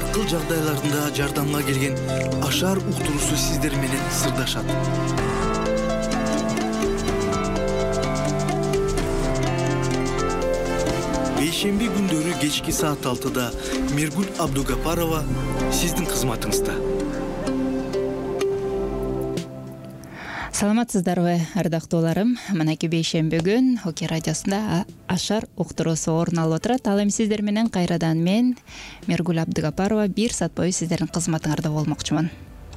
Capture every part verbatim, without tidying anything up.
ар кыл жагдайларында жардамга келген Ашар уктуруусу сиздер менен сырдашат. Бейшемби күндөрү кечки саат алтыда Миргүл Абдугапарова сиздин кызматыңызда. Саламатсыздарбы, ардактууларым. Мынакей бейшемби күн Оке радиосунда Ашар уктуруусу орун алып отурат. Ал эми сиздер менен кайрадан мен Миргүл Абдугапарова бир саат бою сиздердин кызматыңарда болмокчумун.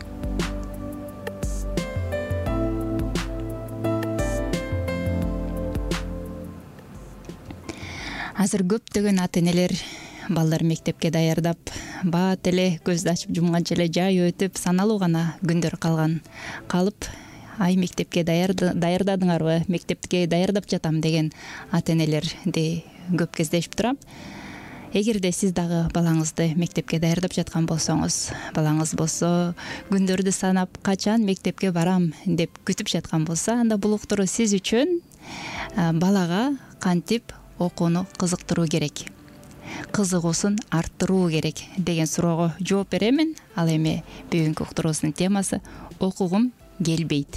Азыр көптөгөн ата-энелер балдар мектепке даярдап, баат эле көздү ачып жумганча эле жай өтүп, саналуу гана күндөр калган калып, ай мектепке даярдадыңарбы, мектепке даярдап жатам деген ата-энелерди көп кездешип турам. Эгерде сиз дагы балаңызды мектепке даярдап жаткан болсоңуз, балаңыз болсо күндөрдү санап качан мектепке барам деп күтүп жаткан болсо, анда бул уктуруу сиз үчүн балага кантип окууну кызыктыруу керек, кызыгуусун арттыруу керек деген суроого жооп беремин. Ал эми бүгүнкү уктуруубуздун темасы окугум келбейт.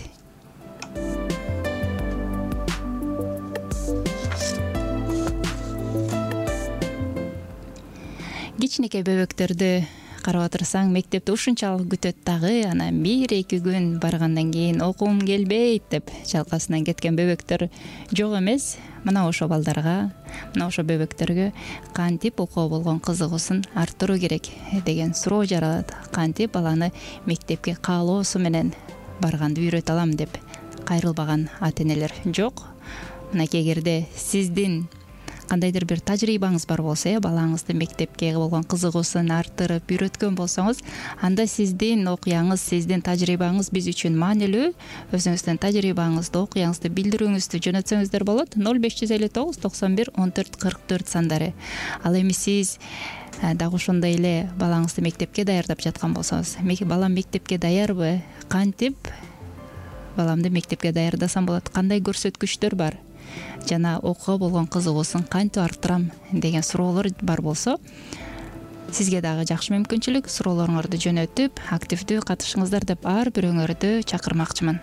Кичинекей бөбөктөрдү карап отурсаң, мектепти ушунчалык күтөт дагы, анан бир эки күн баргандан кийин окугум келбейт деп жалкасынан кеткен бөбөктөр жок эмес. Мына ошо балдарга, мына ошо бөбөктөргө кантип окууга болгон кызыгуусун арттыруу керек деген суроо жаралат. Кантип баланы мектепке каалоосу менен барганды үйрөтө алам деп кайрылбаган ата-энелер жок. Мынакей эгерде сиздин кандайдыр бир тажрыйбаңыз бар болсо, балаңызды мектепке болгон кызыгуусун арттырып үйрөткөн болсоңуз, анда сиздин окуяңыз, сиздин тажрыйбаңыз биз үчүн маанилүү. Өзүңүздүн тажрыйбаңызды, окуяңызды билдирүүңүздү жөнөтсөңүздөр болот. ноль беш жүз элүү тогуз токсон бир он төрт кырк төрт сандары. Ал эми сиз дагы ошондой эле балаңызды мектепке даярдап жаткан болсоңуз, балам мектепке даярбы? Кантип баламды мектепке даярдасам болот? Кандай көрсөткүчтөр бар? Жана окууга болгон кызыгуусун кантип арттырам деген суроолор бар болсо, сизге дагы жакшы мүмкүнчүлүк. Суроолоруңарды жөнөтүп, активдүү катышыңыздар деп ар бирөөңөрдү чакырмакчымын.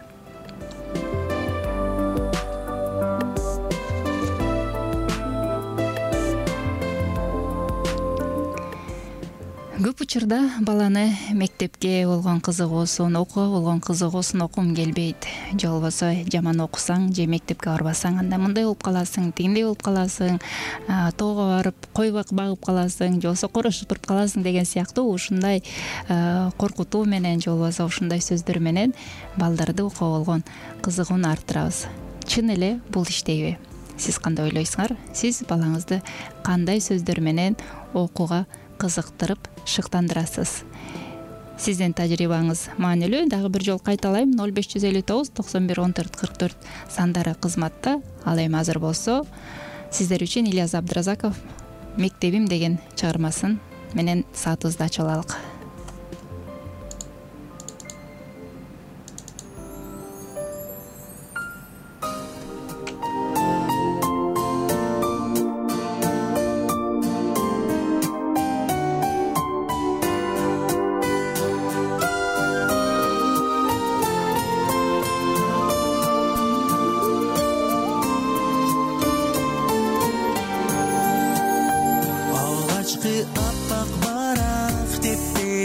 Көп учурда баланы мектепке болгон кызыгуусун, окууга болгон кызыгуусун окуум келбейт, же болбосо жаман окусаң же мектепке барбасаң, анда мындай болуп каласың, тигиндей болуп каласың, тоого барып кой багып каласың, же болбосо корош туруп каласың деген сыяктуу ушундай коркутуу менен, же болбосо ушундай сөздөр менен балдарды окууга болгон кызыгуун арттырабыз. Чын эле бул иштейби? Сиз кандай ойлойсуңар? Сиз балаңызды кандай сөздөр менен окууга кызыктырып шыктандырасыз? Сиздин тажрыйбаңыз маанилүү. Дагы бир жолу кайталайм, ноль беш жүз элүү тогуз токсон бир он төрт кырк төрт сандары кызматта. Ал эми азыр болсо сиздер үчүн Ильяс Абдыразаков «Мектебим» деген чыгармасын менен саатыбызды ачып алалык. Аппак барак деп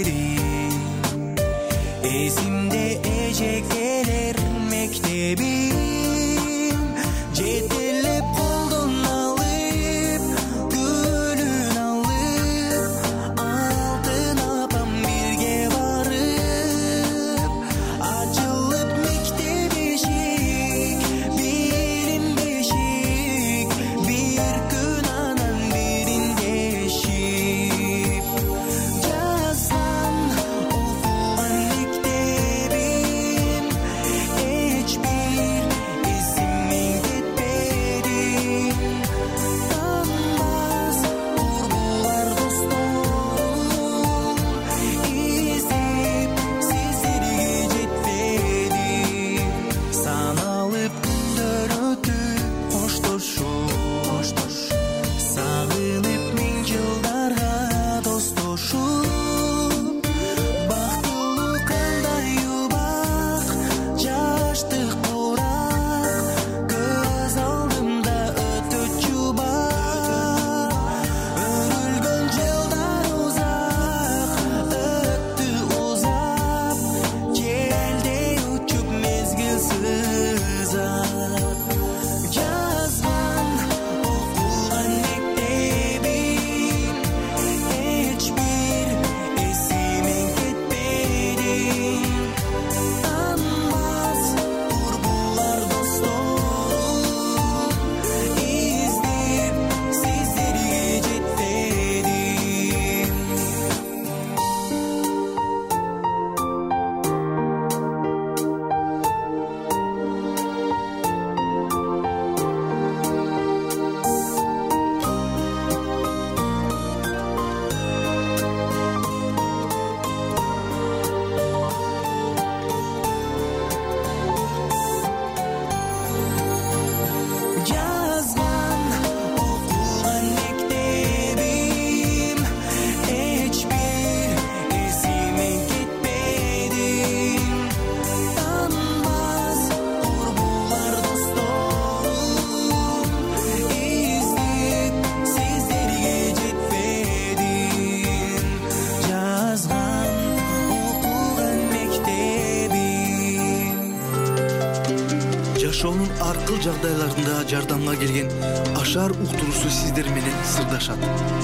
жашоонун ар кыл жагдайларында жардамга келген Ашар уктуруусу сиздер менен сырдашат.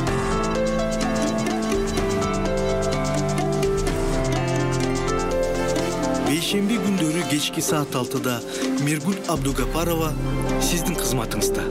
Бейшемби күндөрү кечки саат алтыда Миргүл Абдугапарова сиздин кызматыңызда.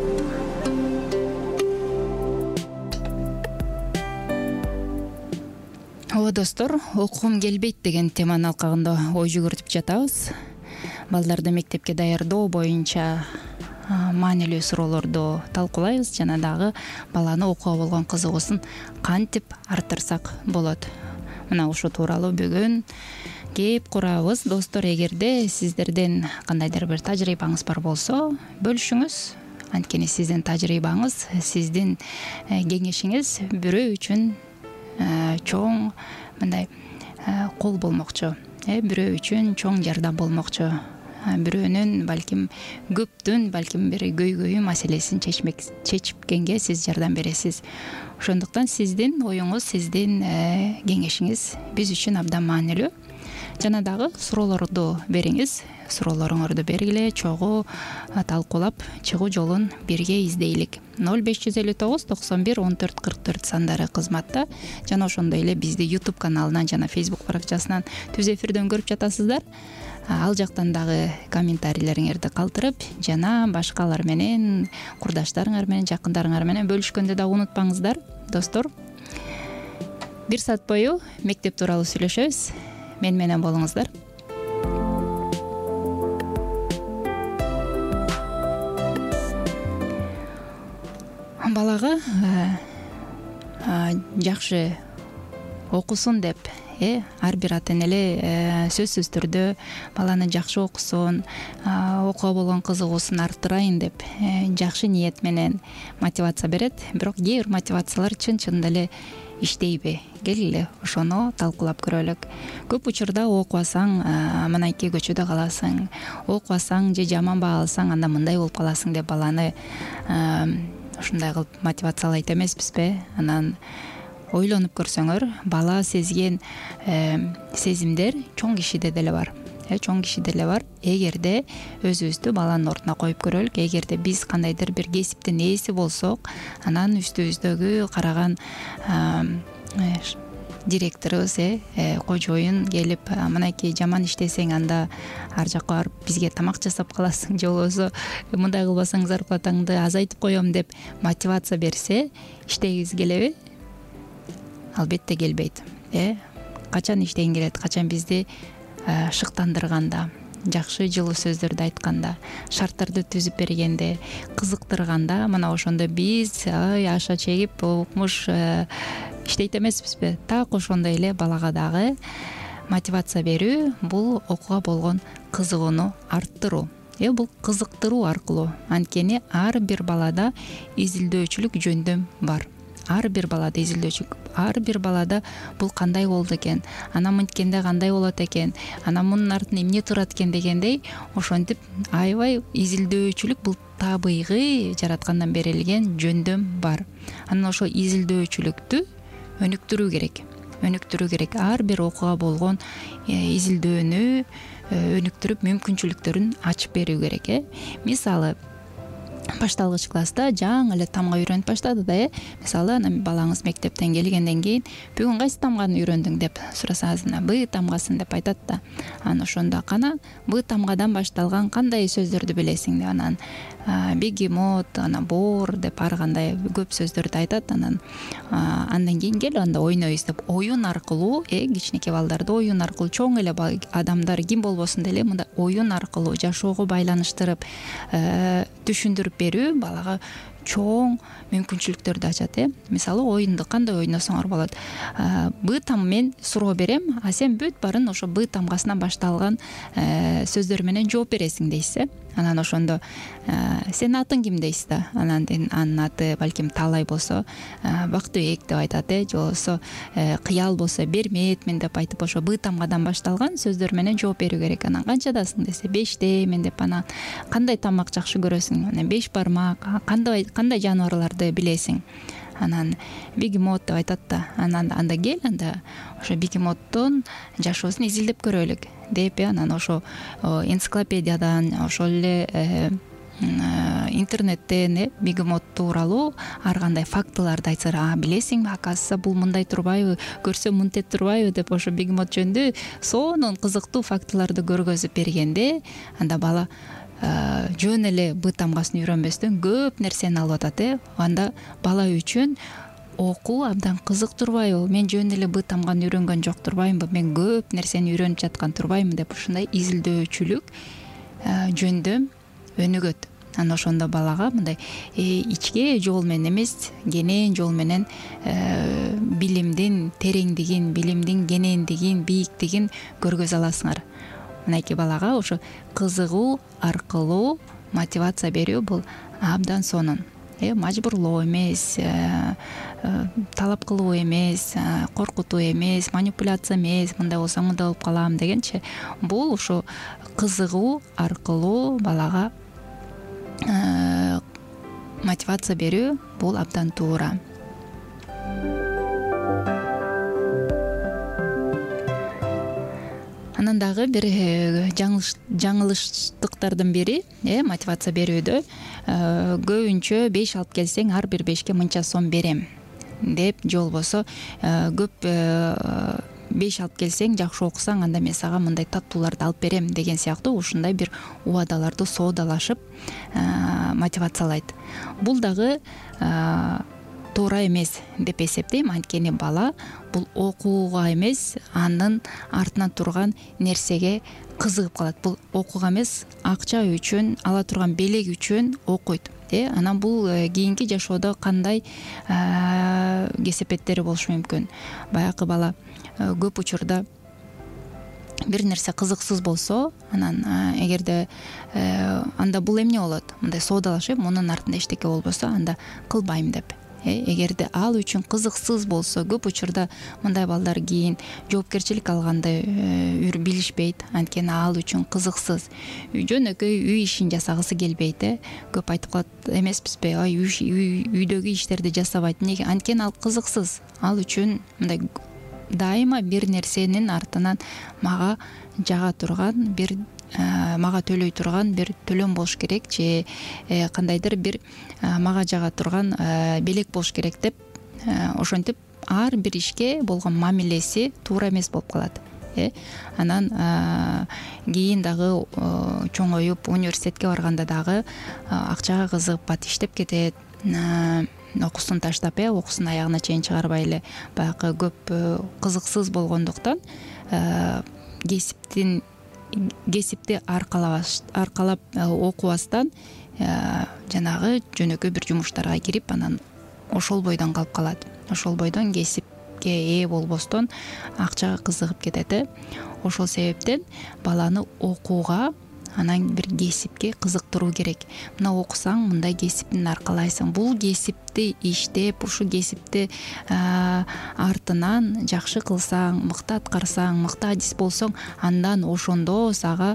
Ооба достор, окугум келбейт деген теманын алкагында ой жүгүртүп жатабыз. Балдарды мектепке даярдоо боюнча маанилүү суроолорду талкуулайбыз жана дагы баланы окууга болгон кызыгуусун кантип арттырсак болот. Мына ушул тууралуу бүгүн кеп курабыз. Достор, эгерде сиздерден кандайдыр бир тажрыйбаңыз бар болсо, бөлүшүңүз. Анткени сиздин тажрыйбаңыз, сиздин кеңешиңиз бирөө үчүн чоң мындай кол болмокчу, бирөө үчүн чоң жардам болмокчу. Бирөөнүн балким көптүн балким бир көйгөйү маселесин чечмек чечипкенге сиз жардам бересиз. Ошондуктан сиздин оюңуз, сиздин кеңешиңиз биз үчүн абдан маанилүү. Жана дагы суроолорду бериңиз. Суроолоруңорду бергиле, чогуу талкуулап чыгуу жолун бирге издейлик. ноль беш жүз элүү тогуз токсон бир он төрт кырк төрт сандары кызматта. Жана ошондой эле бизди YouTube каналынан жана Facebook баракчасынан түз эфирден көрүп жатасыздар. Ал жактан дагы комментарийлериңерди калтырып, жана башкалар менен, курдаштарыңар менен, жакындарыңар менен бөлүшкөндү да унутпаңыздар. Достор, бир саат бою мектеп тууралуу сүйлөшөбүз. Мен менен болуңуздар. Балага жакшы окусун деп, ар бир ата эне сөзсүз түрдө баланы жакшы окусун, окууга болгон кызыгуусун арттырайын деп жакшы ниет менен мотивация берет. Бирок кээ бир мотивациялар чын-чынында эле иштейби? Келгиле ошону талкуулап көрөлүк. Көп учурда окубасаң мынайки көчөдө каласың, окубасаң же жаман баа алсаң анда мындай болуп каласың деп баланы ушундай кылып мотивациялайт эмеспизби? Анан ойлонуп көрсөңөр, бала сезген сезимдер чоң кишиде деле бар. Чоң кишиде деле бар. Эгерде өзүбүздү баланын ордуна коюп көрөлүк, эгерде биз кандайдыр бир кесиптин ээси болсок, анан үстүбүздөгү караган директорубуз, кожоюн келип, мынайки жаман иштесең анда ар жакка барып бизге тамак жасап каласың, же болбосо мындай кылбасаң зарплатаңды азайтып коем деп мотивация берсе, иштегибиз келеби? Албетте келбейт. Качан иштегин келет? Качан бизди шыктандырганда, жакшы жылуу сөздөрдү айтканда, шарттарды түзүп бергенде, кызыктырганда, мына ошондо биз аша чегип окумуш иштейт эмеспизби? Так ошондой эле балага дагы мотивация берүү бул окууга болгон кызыгууну арттыруу. Э бул кызыктыруу аркылуу. Анткени ар бир балада изилдөөчүлүк жөндөм бар. Ар бир балада изилдөөчүлүк, ар бир балада бул кандай болду экен, анан мынткенде кандай болот экен, анан мунун артынан эмне турат экен дегендей, ошентип аябай изилдөөчүлүк бул табигый жараткандан берилген жөндөм бар. Анан ошол изилдөөчүлүктү өнүктүрүү керек. Өнүктүрүү керек. Ар бир окууга болгон изилдөөнү өнүктүрүп, мүмкүнчүлүктөрүн ачып берүү керек. Мисалы, башталгыч класста жаңы эле тамга үйрөнүп баштады да, э мисалы, анан балаңыз мектептен келгенден кийин бүгүн кайсы тамганы үйрөндүң деп сурасаңыз, Б тамгасын деп айтат да. Анан ошондо кана Б тамгадан башталган кандай сөздөрдү билесиң деп, анан бегемот, анан боор деп ар кандай көп сөздөрдү айтат. Анан андан кийин кел анда ойнойбуз деп, оюн аркылуу, э кичинекей балдарды оюн аркылуу, чоң эле адамдар ким болбосун деле мындай оюн аркылуу жашоого байланыштырып түшүндүрүп берүү балага чоң мүмкүнчүлүктөрдү ачат. э Мисалы, оюнду кандай ойносоңор болот? Б там мен суроо берем, а сен бүт барын ошо Б тамгасынан башталган сөздөр менен жооп бересиң дейсиз. Анан ошондо сенин атың ким дейсиз да. Анан анын аты балким Талай болсо, Бактыбек деп айтат, э же болбосо Кыял болсо Берметмин деп айтып, ошо Б тамгадан башталган сөздөр менен жооп берүү керек. Анан канчадасың десе, бештемин деп, анан кандай тамак жакшы көрөсүң? Анан беш бармак, кандай кандай жаныбарларды билесиң? анан бегемот деп айтат да, анан анда кел, анда ошо бегемоттун жашоосун изилдеп көрөлүк деп, анан ошо энциклопедиядан, ошол эле интернеттен э бегемот тууралуу ар кандай фактыларды айтса, а билесиңби, оказывается бул мындай турбайбы, көрсөм мынтип турбайбы деп, ошо бегемот жөнүндө сонун кызыктуу фактыларды көргөзүп бергенде, анда бала жөн эле б тамгасын үйрөнбөстөн көп нерсени алып атат. э Анда бала үчүн окуу абдан кызык турбайбы, мен жөн эле б тамганы үйрөнгөн жок турбаймынбы, мен көп нерсени үйрөнүп жаткан турбаймынбы деп, ушундай изилдөөчүлүк жөндөм өнүгөт. Анан ошондо балага мындай ичке жол менен эмес, кенен жол менен билимдин тереңдигин, билимдин кенендигин, бийиктигин көргөзө аласыңар. Мынайки балага ошо кызыгуу аркылуу мотивация берүү бул абдан сонун. э Мажбурлоо эмес, талап кылуу эмес, коркутуу эмес, манипуляция эмес, мындай болсо мындай болуп калам дегенчи, бул ошо кызыгуу аркылуу балага мотивация берүү бул абдан туура. Анан дагы бир жаңылыштыктардын бири э мотивация берүүдө көбүнчө беш алып келсең ар бир бешке мынча сом берем деп, же болбосо көп беш алып келсең, жакшы окусаң, анда мен сага мындай таттууларды алып берем деген сыяктуу ушундай бир убадаларды соодалашып мотивациялайт. Бул дагы туура эмес деп эсептейм. Анткени бала бул окууга эмес, анын артынан турган нерсеге кызыгып калат. Бул окууга эмес, акча үчүн, ала турган белек үчүн окуйт. э Анан бул кийинки жашоодо кандай кесепеттери болушу мүмкүн. Баягы бала көп учурда бир нерсе кызыксыз болсо, анан эгерде анда бул эмне болот, мындай соодалашып, мунун артында эчтеке болбосо, анда кылбайм деп. Эгерде ал үчүн кызыксыз болсо, көп учурда мындай балдар кийин жоопкерчилик алганды билишпейт, анткени ал үчүн кызыксыз. Жөнөкөй үй ишин жасагысы келбейт. э Көп айтып калат эмеспизби, ай үйдөгү иштерди жасабайт. Неге? Анткени ал кызыксыз. Ал үчүн мындай дайыма бир нерсенин артынан мага жага турган бир мага төлөй турган бир төлөм болуш керек, же кандайдыр бир мага жага турган белек болуш керек деп, ошентип ар бир ишке болгон мамилеси туура эмес болуп калат. э Анан кийин дагы чоңоюп университетке барганда дагы акчага кызыгып бат иштеп кетет, окуусун таштап, э окуусун аягына чейин чыгарбай эле, баягы көп кызыксыз болгондуктан кесиптин кесипти аркалап окубастан жанагы жөнөкөй бир жумуштарга кирип, анан ошол бойдон калып калат. Ошол бойдон кесипке ээ болбостон акчага кызыгып кетет. Ошол себептен баланы окууга, анан бир кесипке кызыктыруу керек. Мына окусаң, мындай кесиптин аркалайсың. Бул кесипти иштеп, ушул кесипти артынан жакшы кылсаң, мыкты аткарсаң, мыкты адис болсоң, андан ошондо сага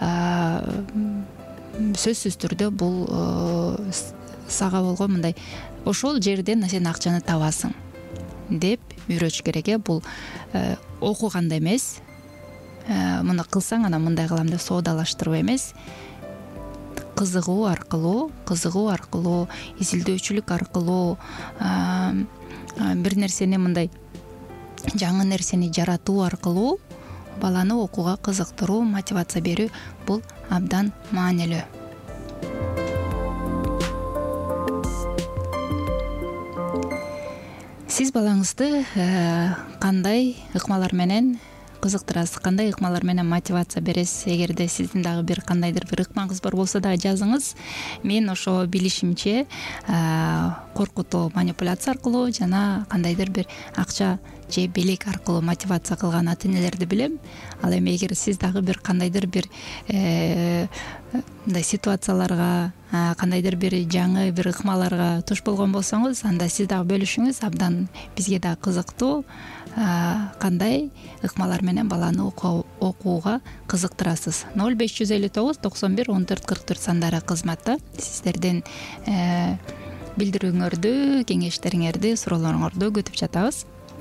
сөзсүз түрдө бул сага болгон мындай ошол жерден сен акчаны табасың деп үйрөтүш керек. Бул окуганда эмес, муну кылсаң анан мындай кылам деп соодалаштыруу эмес, кызыгуу аркылуу, кызыгуу аркылуу, изилдөөчүлүк аркылуу, бир нерсени мындай жаңы нерсени жаратуу аркылуу баланы окууга кызыктыруу, мотивация берүү бул абдан маанилүү. Сиз балаңызды кандай ыкмалар менен кызыктырасыз, кандай ыкмалар менен мотивация бересиз? Эгерде сиздин дагы бир кандайдыр бир ыкмаңыз бар болсо дагы жазыңыз. Мен ошо билишимче коркутуу, манипуляция аркылуу жана кандайдыр бир акча же белек аркылуу мотивация кылган ата энелерди билем. Ал эми эгер сиз дагы бир кандайдыр бир мындай ситуацияларга, кандайдыр бир жаңы бир ыкмаларга туш болгон болсоңуз, анда сиз дагы бөлүшүңүз, абдан бизге дагы кызыктуу. Кандай ыкмалар менен баланы окууга кызыктырасыз? ноль беш жүз элүү тогуз токсон бир он төрт кырк төрт сандары кызматта. Сиздердин билдирүүңөрдү, кеңештериңерди, суроолоруңорду күтүп жатабыз.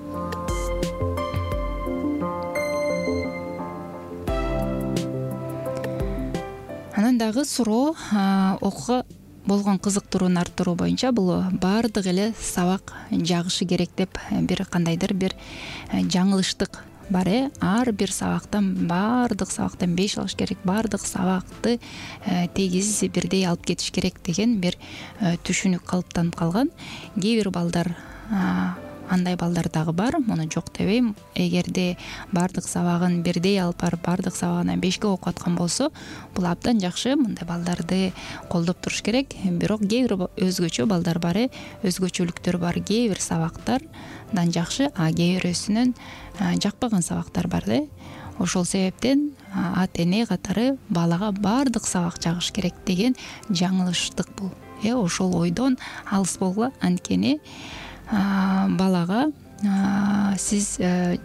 Анан дагы суроо окууга болгон кызыктырууну арттыруу боюнча бул баардык эле сабак жагышы керек деп бир кандайдыр бир жаңылыштык бар э ар бир сабактан баардык сабактан беш алыш керек, баардык сабакты тегиз бирдей алып кетиш керек деген бир түшүнүк калыптанып калган. Кээ бир балдар, андай балдар дагы бар, муну жок дебейм. Эгерде баардык сабагын бирдей алып барып, баардык сабагынан бешке окуп аткан болсо, бул абдан жакшы, мындай балдарды колдоп туруш керек. Бирок кээ бир өзгөчө балдар бар э, өзгөчөлүктөр бар. Кээ бир сабактардан жакшы, а кээ бирөөсүнөн жакпаган сабактар бар да. Ошол себептен ата эне катары балага баардык сабак жагыш керек деген жаңылыштык бул. Э ошол ойдон алыс болгула, анткени балага сиз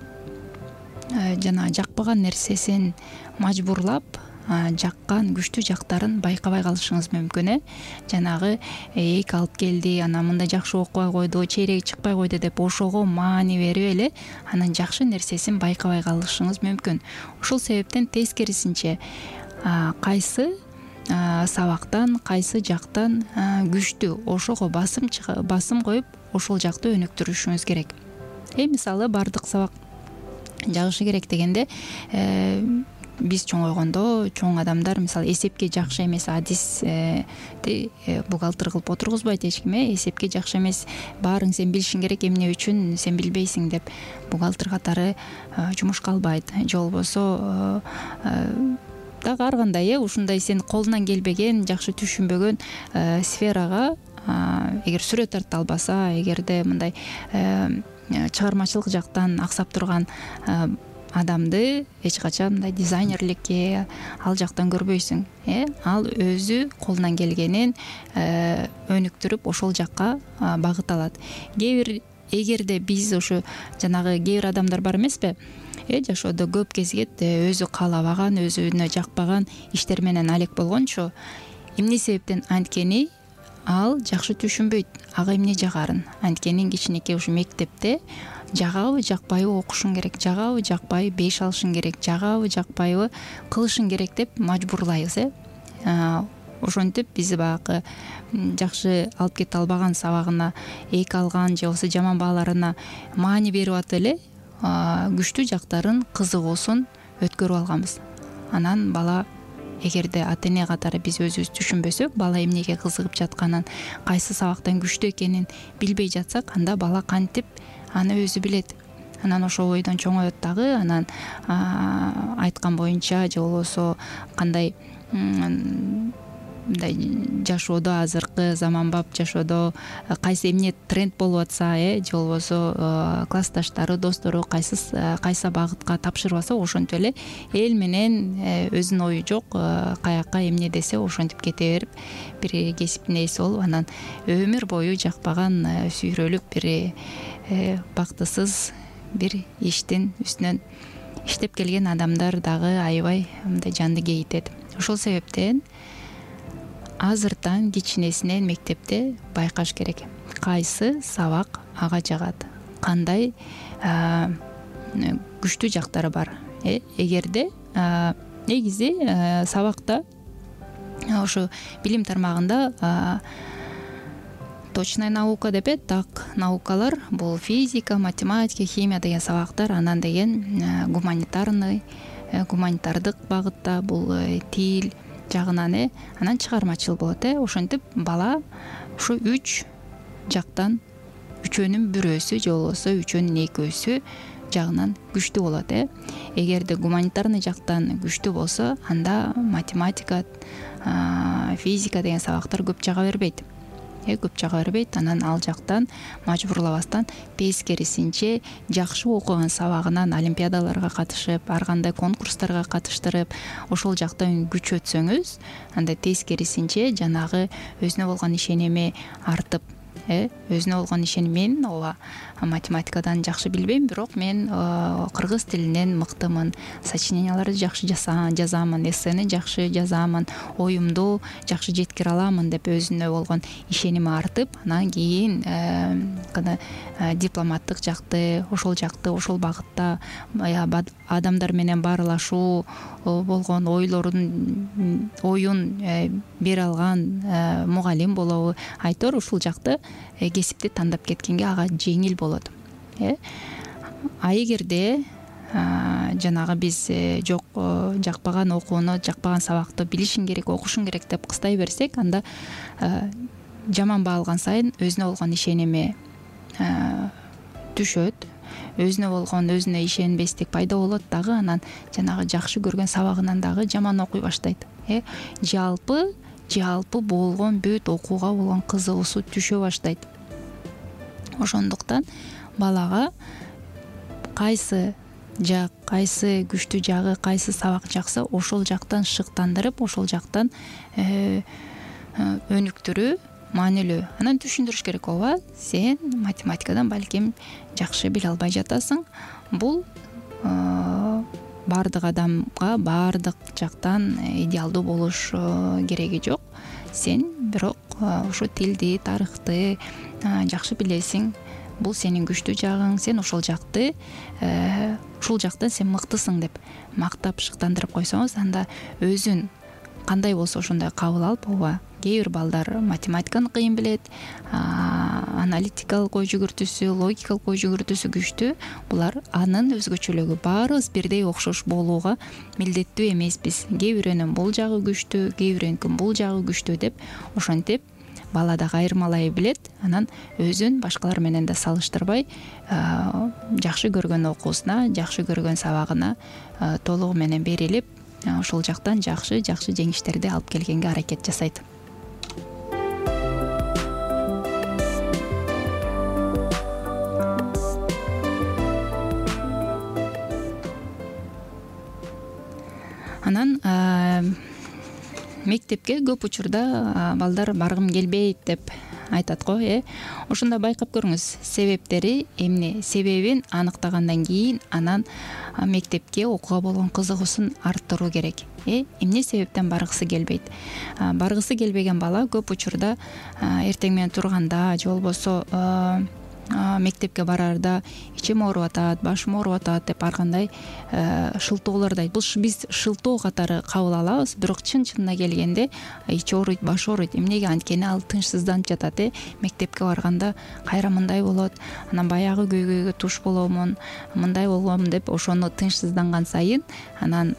жана жакпаган нерсесин мажбурлап жаккан күчтүү жактарын байкабай калышыңыз мүмкүн э. Жанагы эки алып келди, анан мындай жакшы окубай койду, чейреги чыкпай койду деп ошого маани берип эле анан жакшы нерсесин байкабай калышыңыз мүмкүн. Ошол себептен тескерисинче кайсы сабактан, кайсы жактан күчтүү, ошого басым басым коюп ошол жакты өнүктүрүшүңүз керек. Э мисалы баардык сабак жагышы керек дегенде биз чоңойгондо чоң адамдар мисалы эсепке жакшы эмес, адисти бухгалтер кылып отургузбайт эч ким. э эсепке жакшы эмес, баарын сен билишиң керек, эмне үчүн сен билбейсиң деп бухгалтер катары жумушка албайт. Же болбосо дагы ар кандай э ушундай сен колунан келбеген, жакшы түшүнбөгөн сферага эгер сүрөт тарта албаса, эгерде мындай чыгармачылык жактан аксап турган адамды эч качан мындай дизайнерликке ал жактан көрбөйсүң. э Ал өзү колунан келгенин өнүктүрүп ошол жакка багыт алат. Кээ бир эгерде биз ошо жанагы кээ бир адамдар бар эмеспи, э жашоодо көп кезигет өзү каалабаган, өзүнө жакпаган иштер менен алек болгончу, эмне себептен анткени ал жакшы түшүнбөйт ага эмне жагарын. Анткени кичинекей ушу мектепте жагабы жакпайбы окушуң керек, жагабы жакпайбы беш алышың керек, жагабы жакпайбы кылышың керек деп мажбурлайбыз э ошентип биз баягы жакшы алып кете албаган сабагына эки алган же болбосо жаман бааларына маани берип атып эле күчтүү жактарын кызыгуусун өткөрүп алганбыз. Анан бала, эгерде ата эне катары биз өзүбүз түшүнбөсөк, бала эмнеге кызыгып жатканын, кайсы сабактан күчтүү экенин билбей жатсак, анда бала кантип аны өзү билет. Анан ошол ойдон чоңоет дагы. Анан айткан боюнча же болбосо кандай мындай жашоодо, азыркы заманбап жашоодо кайсы эмне тренд болуп атса, э же болбосо классташтары, достору кайсы кайсы багытка тапшырбаса, ошентип эле эл менен өзүнүн ою жок каякка эмне десе ошентип кете берип, бир кесиптин ээси болуп, анан өмүр бою жакпаган, сүйрөлүп бир бактысыз бир иштин үстүнөн иштеп келген адамдар дагы аябай мындай жанды кейитет. Ошол себептен азыртан кичинесинен мектепте байкаш керек, кайсы сабак ага жагат, кандай күчтүү жактары бар. Эгерде негизи сабакта ошо билим тармагында точная наука деп э, так наукалар, бул физика, математика, химия деген сабактар, анан деген гуманитарный, гуманитардык багытта бул тил жагынан э, анан чыгармачыл болот э. Ошентип бала ушу үч жактан үчөөнүн бирөөсү же болбосо үчөөнүн экөөсү жагынан күчтүү болот э. Эгерде гуманитарный жактан күчтүү болсо, анда математика, физика деген сабактар көп жага бербейт. Э көп жага бербейт. Анан ал жактан мажбурлабастан тескерисинче жакшы окуган сабагынан олимпиадаларга катышып, ар кандай конкурстарга катыштырып, ошол жактан күч өтсөңүз, анда тескерисинче жанагы өзүнө болгон ишеними артып, э өзүнө болгон ишеним. Мен ооба математикадан жакшы билбейм, бирок мен кыргыз тилинен мыктымын, сочиненияларды жакшы жазамын, эссени жакшы жазамын, оюмду жакшы жеткире аламын деп өзүнө болгон ишеними артып, анан кийин кана дипломаттык жакты, ошол жакты, ошол багытта адамдар менен баарлашуу болгон ойлорун оюн бере алган мугалим болобу, айтор ушул жакты кесипти тандап кеткенге ага жеңил болот. э А эгерде жанагы биз жок жакпаган окууну, жакпаган сабакты билишиң керек, окушуң керек деп кыстай берсек, анда жаман баа алган сайын өзүнө болгон ишеними түшөт, өзүнө болгон өзүнө ишенбестик пайда болот дагы, анан жанагы жакшы көргөн сабагынан дагы жаман окуй баштайт. э жалпы жалпы болгон бүт окууга болгон кызыгуусу түшө баштайт. Ошондуктан балага кайсы жак, кайсы күчтүү жагы, кайсы сабак жакса, ошол жактан шыктандырып, ошол жактан өнүктүрүү маанилүү. Анан түшүндүрүш керек, ооба, сен математикадан балким жакшы биле албай жатасың. Бул баардык адамга баардык жактан идеалдуу болуш кереги жок. Сен бирок ошо тилди, тарыхты жакшы билесиң. Бул сенин күчтүү жагың, сен ошол жакты ушул жактан сен мыктысың деп мактап шыктандырып койсоңуз, анда өзүн кандай болсо ошондой кабыл алып, ооба, кээ бир балдар математиканы кыйын билет, аналитикалык ой жүгүртүүсү, логикалык ой жүгүртүүсү күчтүү. Булар анын өзгөчөлүгү. Баарыбыз бирдей окшош болууга милдеттүү эмеспиз. Кээ бирөөнүн бул жагы күчтүү, кээ бирөөнүн бул жагы күчтүү деп ошентип бала дагы айырмалай билет. Анан өзүн башкалар менен да салыштырбай, жакшы көргөн окуусуна, жакшы көргөн сабагына толугу менен берилип, ошол жактан жакшы жакшы жеңиштерди алып келгенге аракет жасайт. Анан мектепке көп учурда балдар баргым келбейт деп айтат го, э. Ошондо байкап көрүңүз, себептери эмне? Себебин аныктагандан кийин анан мектепке окууга болгон кызыгуусун арттыруу керек. Э, эмне себептен баргысы келбейт? Баргысы келбеген бала көп учурда эртең менен турганда же болбосо мектепке барарда ичим ооруп атат, башым ооруп атат деп ар кандай шылтоолорду айтат. Бул биз шылтоо катары кабыл алабыз, бирок чын-чынына келгенде ичи ооруйт, баш ооруйт. Эмнеге? Анткени ал тынчсызданып жатат, э. Мектепке барганда кайра мындай болот, анан баягы көйгөйгө туш боломун, мындай болом деп ошону тынчсызданган сайын анан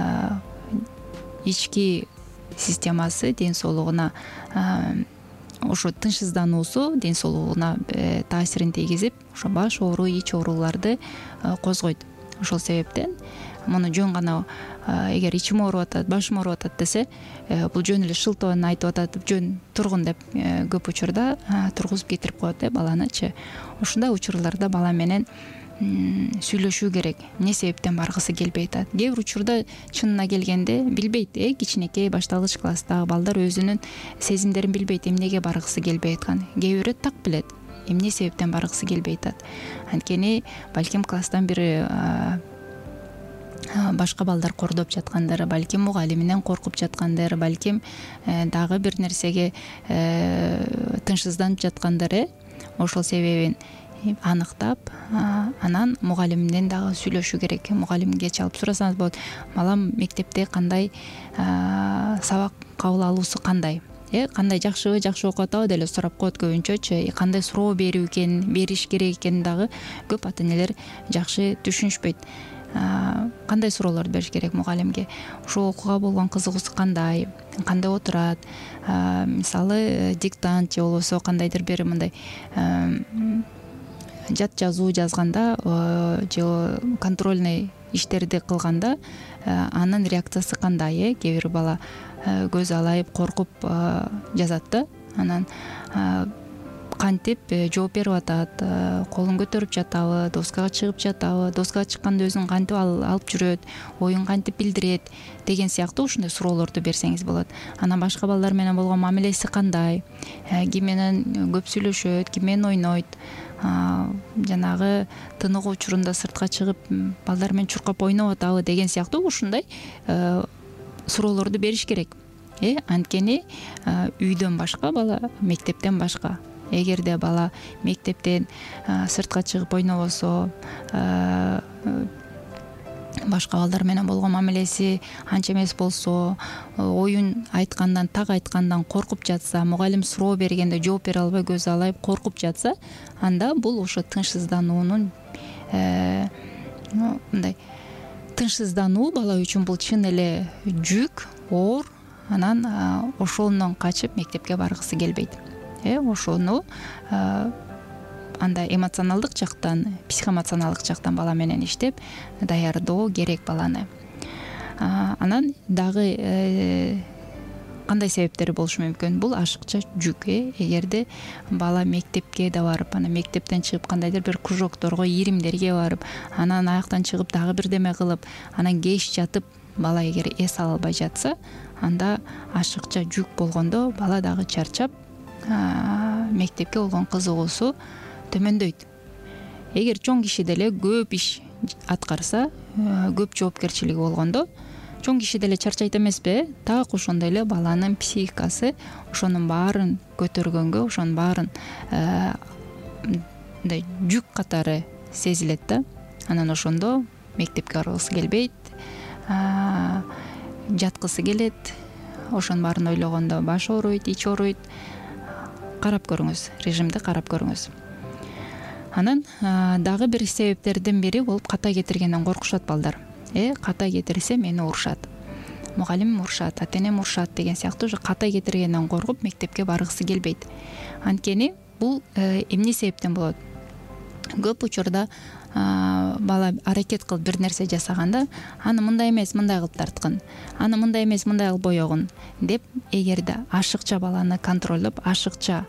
ички системасы ден соолугуна, ошо тынчсыздануусу ден соолугуна таасирин тийгизип, ошо баш ооруу, ич ооруларды козгойт. Ошол себептен муну жөн гана эгер ичим ооруп атат, башым ооруп атат десе, бул жөн эле шылтоонун айтып атат, жөн тургун деп көп учурда тургузуп кетирип коет, э, баланычы. Ушундай учурларда бала менен сүйлөшүү керек. Эмне себептен баргысы келбей атат? Кээ бир учурда чынына келгенде билбейт, э, кичинекей башталгыч класстагы балдар өзүнүн сезимдерин билбейт, эмнеге баргысы келбей аткан. Кээ бирөө так билет, эмне себептен баргысы келбей атат. Анткени балким класстан бири башка балдар кордоп жаткандыр, балким мугалиминен коркуп жаткандыр, балким дагы бир нерсеге тынчсызданып жаткандыр, э. Ошол себебин аныктап, анан мугалимден дагы сүйлөшүү керек. Мугалимге чалып сурасаңыз болот. Балам мектепте кандай сабак кабыл алуусу кандай? Э, кандай жакшыбы, жакшы окуп атабы деле сурап коет көбүнчөчү. Кандай суроо берүү экен, бериш керек экен дагы көп ата энелер жакшы түшүнүшпөйт. Кандай суроолорду бериш керек мугалимге? Ошо окууга болгон кызыгуусу кандай? Кандай отурат? Мисалы, диктант же болбосо кандайдыр бир мындай жат жазуу жазганда же контрольный иштерди кылганда анын реакциясы кандай, э? Кээ бир бала көз алайып, коркуп жазат да. Анан кантип жооп берип атат, колун көтөрүп жатабы, доскага чыгып жатабы, доскага чыкканда өзүн кантип алып жүрөт, оюн кантип билдирет деген сыяктуу ушундай суроолорду берсеңиз болот. Анан башка балдар менен болгон мамилеси кандай, ким менен көп сүйлөшөт, ким менен ойнойт, жанагы тыныгуу учурунда сыртка чыгып балдар менен чуркап ойноп атабы деген сыяктуу ушундай суроолорду бериш керек. Э анткени үйдөн башка бала мектептен башка. Эгерде бала мектептен сыртка чыгып ойнобосо, башка балдар менен болгон мамилеси анча эмес болсо, оюн айткандан так айткандан коркуп жатса, мугалим суроо бергенде жооп бере албай көз алайып коркуп жатса, анда бул ошо тынчсыздануунун мындай тынчсыздануу бала үчүн бул чын эле жүк, оор. Анан ошондон качып мектепке баргысы келбейт. Э ошону анда эмоционалдык жактан, психоэмоционалдык жактан бала менен иштеп даярдоо керек баланы. Анан дагы кандай себептери болушу мүмкүн? Бул ашыкча жүк. Э эгерде бала мектепке да барып, анан мектептен чыгып кандайдыр бир кружокторго, иримдерге барып, анан аяктан чыгып дагы бирдеме кылып, анан кеч жатып бала эгер эс ала албай жатса, анда ашыкча жүк болгондо бала дагы чарчап, мектепке болгон кызыгуусу төмөндөйт. Эгер чоң киши деле көп иш аткарса, көп жоопкерчилиги болгондо, чоң киши деле чарчайт эмеспи? Так ошондой эле баланын психикасы ошонун баарын көтөргөнгө, ошонун баарын мындай жүк катары сезилет да. Анан ошондо мектепке баргысы келбейт, жаткысы келет. Ошонун баарын ойлогондо баш ооруйт, ич ооруйт. Карап көрүңүз, режимди карап көрүңүз. Анан дагы бир себептердин бири болуп ката кетиргенден коркушат балдар. Э ката кетирсе мени урушат, мугалимим урушат, ата-энем урушат деген сыяктуу ушу ката кетиргенден коркуп мектепке баргысы келбейт. Анткени бул эмне себептен болот? Көп учурда бала аракет кылып бир нерсе жасаганда, аны мындай эмес, мындай кылып тарткын, аны мындай эмес, мындай кылып боёгун деп, эгерде ашыкча баланы контролдоп, ашыкча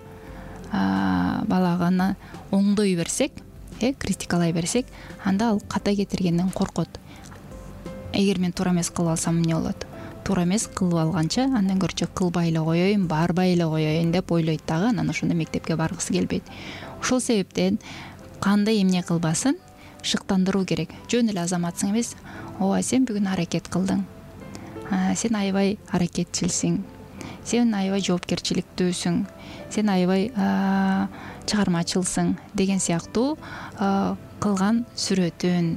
балага оңдой берсек, э критикалай берсек, анда ал ката кетиргенден коркот. Эгер мен туура эмес кылып алсам эмне болот? Туура эмес кылып алганча андан көрчө кылбай эле коеюн, барбай эле коеюн деп ойлойт дагы. Анан ошондо мектепке баргысы келбейт. Ошол себептен кандай эмне кылбасын шыктандыруу керек. Жөн эле азаматсың эмес, ооба сен бүгүн аракет кылдың, сен аябай аракетчилсиң, сен аябай жоопкерчиликтүүсүң, сен аябай чыгармачылсың деген сыяктуу кылган сүрөтүн,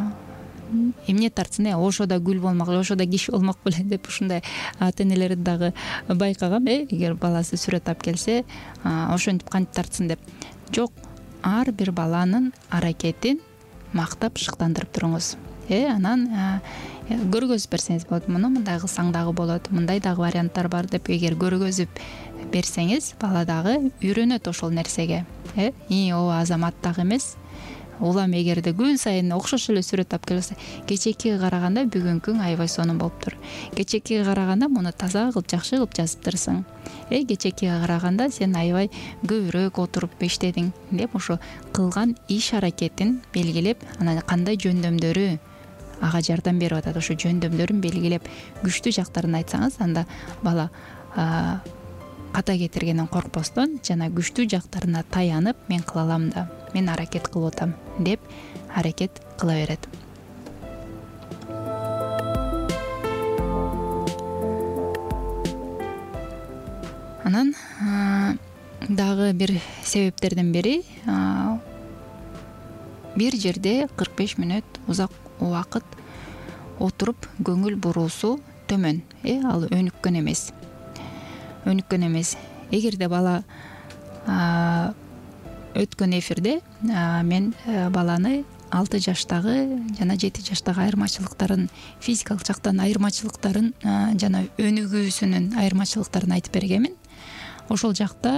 эмне тартсын, э ошода гүл болмок, ошода киши болмок беле деп ушундай ата-энелерди дагы байкагам. Э эгер баласы сүрөт алып келсе, ошентип кантип тартсын деп. Жок, ар бир баланын аракетин мактап шыктандырып туруңуз. Э анан көргөзүп берсеңиз болот. Муну мындай кылсаң дагы болот, мындай дагы варианттар бар деп эгер көргөзүп берсеңиз, бала дагы үйрөнөт ошол нерсеге. Э и ооба азамат дагы эмес. Улам эгерде күн сайын окшош эле сүрөт алып келсе, кечекиге караганда бүгүнкүң аябай сонун болуптур. Кечекиге караганда муну таза кылып, жакшы кылып жазыптырсың. Э кечекиге караганда сен аябай көбүрөөк отуруп иштедиң деп ошо кылган иш аракетин белгилеп, анан кандай жөндөмдөрү ага жардам берип атат, ошо жөндөмдөрүн белгилеп, күчтүү жактарын айтсаңыз, анда бала ката кетиргенден коркпостон жана күчтүү жактарына таянып, мен кыла алам да, мен аракет кылып атам деп аракет кыла берет. Анан дагы бир себептердин бири, бир жерде кырк беш мүнөт узак убакыт отуруп көңүл буруусу төмөн. Э ал өнүккөн эмес. Өнүккөн эмес. Эгерде бала өткөн эфирде мен баланы алты жаштагы жана жети жаштагы айырмачылыктарын, физикалык жактан айырмачылыктарын жана өнүгүүсүнүн айырмачылыктарын айтып бергенмин. Ошол жакта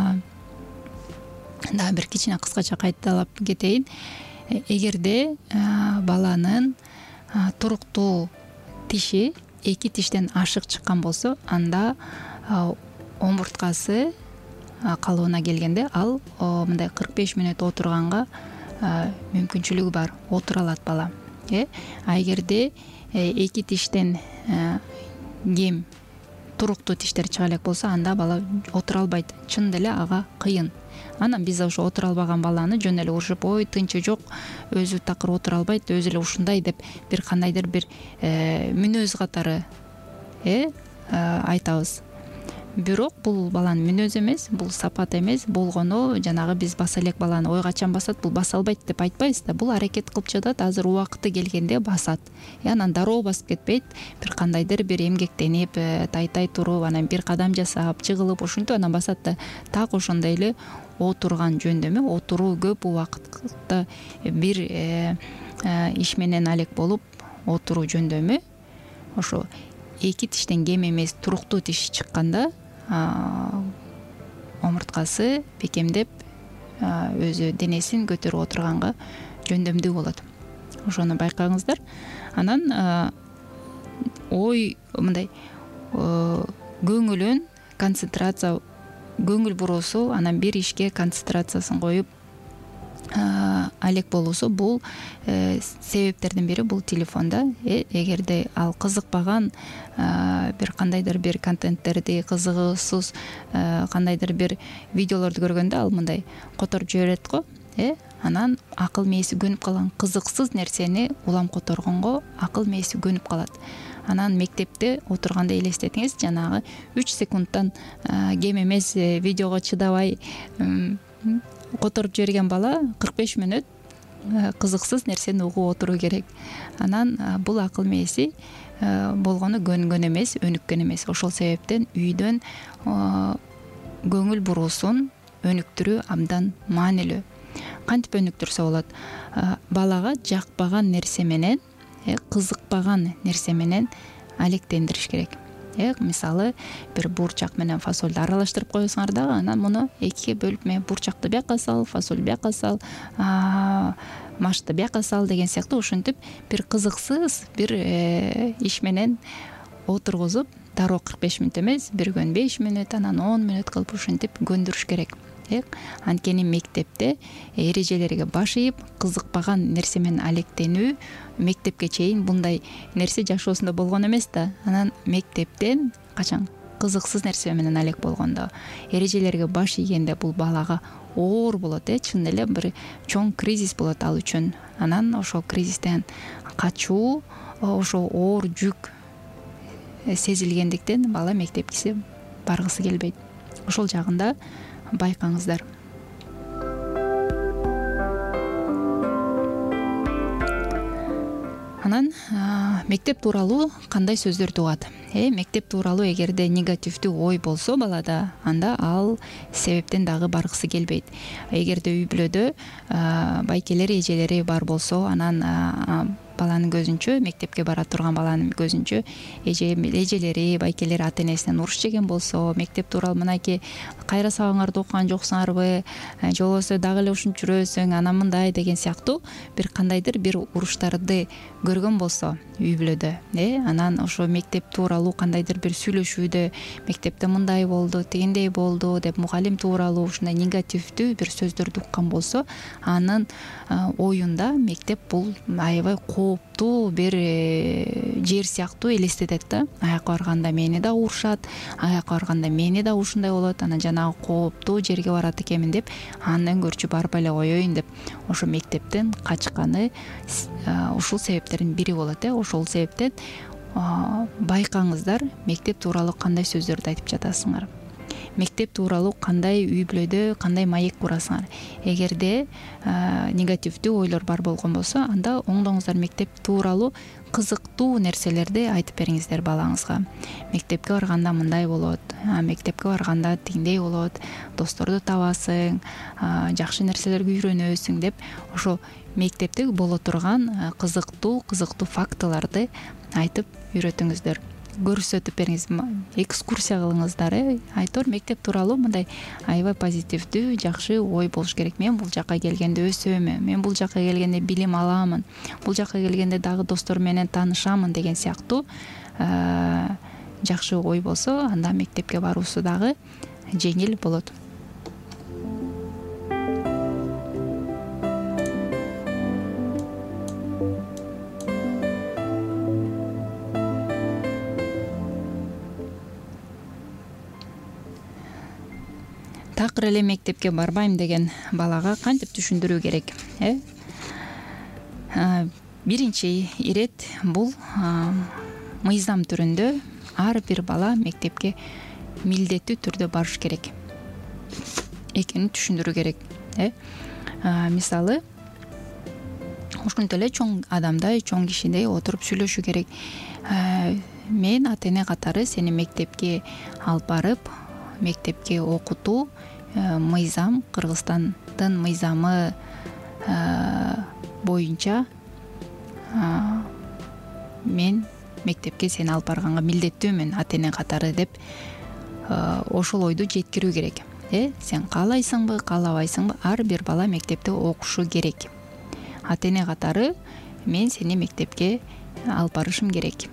дагы бир кичине кыскача кайталап кетейин. Эгерде баланын туруктуу тиши эки тиштен ашык чыккан болсо, анда омурткасы калыбына келгенде ал мындай кырк беш мүнөт отурганга мүмкүнчүлүгү бар, отура алат бала. э а эгерде эки тиштен кем туруктуу тиштер чыга элек болсо, анда бала отура албайт. Чын деле ага кыйын. Анан биз ошо отура албаган баланы жөн эле урушуп, ой тынчы жок, өзү такыр отура албайт, өзү эле ушундай деп бир кандайдыр бир мүнөз катары э айтабыз. Бирок бул баланын мүнөзү эмес, бул сапат эмес. Болгону жанагы биз баса элек баланы, ой качан басат, бул баса албайт деп айтпайбыз да. Бул аракет кылып жатат, азыр убакыты келгенде басат. И анан дароо басып кетпейт. Бир кандайдыр бир эмгектенип, тай-тай туруп, анан бир кадам жасап, жыгылып, ошентип анан басат да. Так ошондой эле отурган жөндөмү, отуруу көп убакытта бир иш менен алек болуп отуруу жөндөмү ошо эки тиштен кем эмес туруктуу тиш чыкканда омурткасы бекемдеп өзү денесин көтөрүп отурганга жөндөмдүү болот. Ошону байкаңыздар. Анан ой мындай көңүлүн концентрация, көңүл буруусу, анан бир ишке концентрациясын коюп алек болуусу, бул себептердин бири бул телефонда. Эгерде ал кызыкпаган бир кандайдыр бир контенттерди, кызыгуусуз кандайдыр бир видеолорду көргөндө ал мындай которуп жиберет го. э Анан акыл мээси көнүп калган кызыксыз нерсени улам которгонго акыл мээси көнүп калат. Анан мектепте отурганда элестетиңиз, жанагы үч секундтан кем эмес видеого чыдабай которуп жиберген бала кырк беш мүнөт кызыксыз нерсени угуп отуруу керек. Анан бул акыл мээси болгону көнгөн эмес, өнүккөн эмес. Ошол себептен үйдөн көңүл буруусун өнүктүрүү абдан маанилүү. Кантип өнүктүрсө болот? Балага жакпаган нерсе менен, кызыкпаган нерсе менен алектендириш керек. Э мисалы, бир бурчак менен фасолду аралаштырып коесуңар дагы, анан муну экиге бөлүп, мен бурчакты бияка сал, фасолду бияка сал, машты бияка сал деген сыяктуу ушинтип бир кызыксыз бир иш менен отургузуп, дароо кырк беш мүнөт эмес, бир күн беш мүнөт, анан он мүнөт кылып ушинтип көндүрүш керек. Анткени мектепте эрежелерге баш ийип, кызыкпаган нерсе менен алектенүү мектепке чейин мындай нерсе жашоосунда болгон эмес да. Анан мектептен качан кызыксыз нерсе менен алек болгондо, эрежелерге баш ийгенде бул балага оор болот, э чын эле бир чоң кризис болот ал үчүн. Анан ошол кризистен качуу, ошо оор жүк сезилгендиктен бала мектепке баргысы келбейт. Ошол жагында байкаңыздар. Анан мектеп тууралуу кандай сөздөрдү угат? Э мектеп тууралуу эгерде негативдүү ой болсо балада, анда ал себептен дагы баргысы келбейт. Эгерде үй бүлөдө байкелери, эжелери бар болсо, анан баланын көзүнчө, мектепке бара турган баланын көзүнчө эжелери, байкелери ата энесинен уруш жеген болсо, мектеп тууралуу мынакей кайра сабагыңарды окуган жоксуңарбы, же болбосо дагы эле ушинтип жүрөсүң, анан мындай деген сыяктуу бир кандайдыр бир уруштарды көргөн болсо үй бүлөдө, э анан ошо мектеп тууралуу кандайдыр бир сүйлөшүүдө, мектепте мындай болду, тигиндей болду деп мугалим тууралуу ушундай негативдүү бир сөздөрдү уккан болсо, анын оюнда мектеп бул аябай кооптуу бир жер сыяктуу элестетет да. Аяка барганда мени да урушат, аяка барганда мени да ушундай болот, анан жанагы кооптуу жерге барат экенмин деп, андан көрчү барбай эле коеюн деп ошо мектептен качканы ушул себептердин бири болот. э Ошол себептен байкаңыздар, мектеп тууралуу кандай сөздөрдү айтып жатасыңар, мектеп тууралуу кандай үй бүлөдө кандай маек курасыңар. Эгерде негативдүү ойлор бар болгон болсо, анда оңдоңуздар, мектеп тууралуу кызыктуу нерселерди айтып бериңиздер балаңызга. Мектепке барганда мындай болот, мектепке барганда тигиндей болот, досторду табасың, жакшы нерселерге үйрөнөсүң деп ошо мектепте боло турган кызыктуу кызыктуу фактыларды айтып үйрөтүңүздөр. Көрсөтүп бериңиз, экскурсия кылыңыздар. э Айтор мектеп тууралуу мындай аябай позитивдүү, жакшы ой болуш керек. Мен бул жака келгенде өсөмүн, мен бул жака келгенде билим аламын, бул жака келгенде дагы достор менен таанышамын деген сыяктуу жакшы ой болсо, анда мектепке баруусу дагы жеңил болот. такыр эле мектепке барбайм деген балага кантип түшүндүрүү керек? э Биринчи ирет бул мыйзам түрүндө ар бир бала мектепке милдеттүү түрдө барыш керек экенин түшүндүрүү керек. э Мисалы, ушинтип эле чоң адамдай, чоң кишидей отуруп сүйлөшүү керек. Мен ата эне катары сени мектепке алып барып, мектепке окутуу мыйзам, Кыргызстандын мыйзамы боюнча мен мектепке сени алып барганга милдеттүүмүн ата эне катары деп ошол ойду жеткирүү керек. э Сен каалайсыңбы, каалабайсыңбы, ар бир бала мектепте окушу керек. Ата эне катары мен сени мектепке алып барышым керек.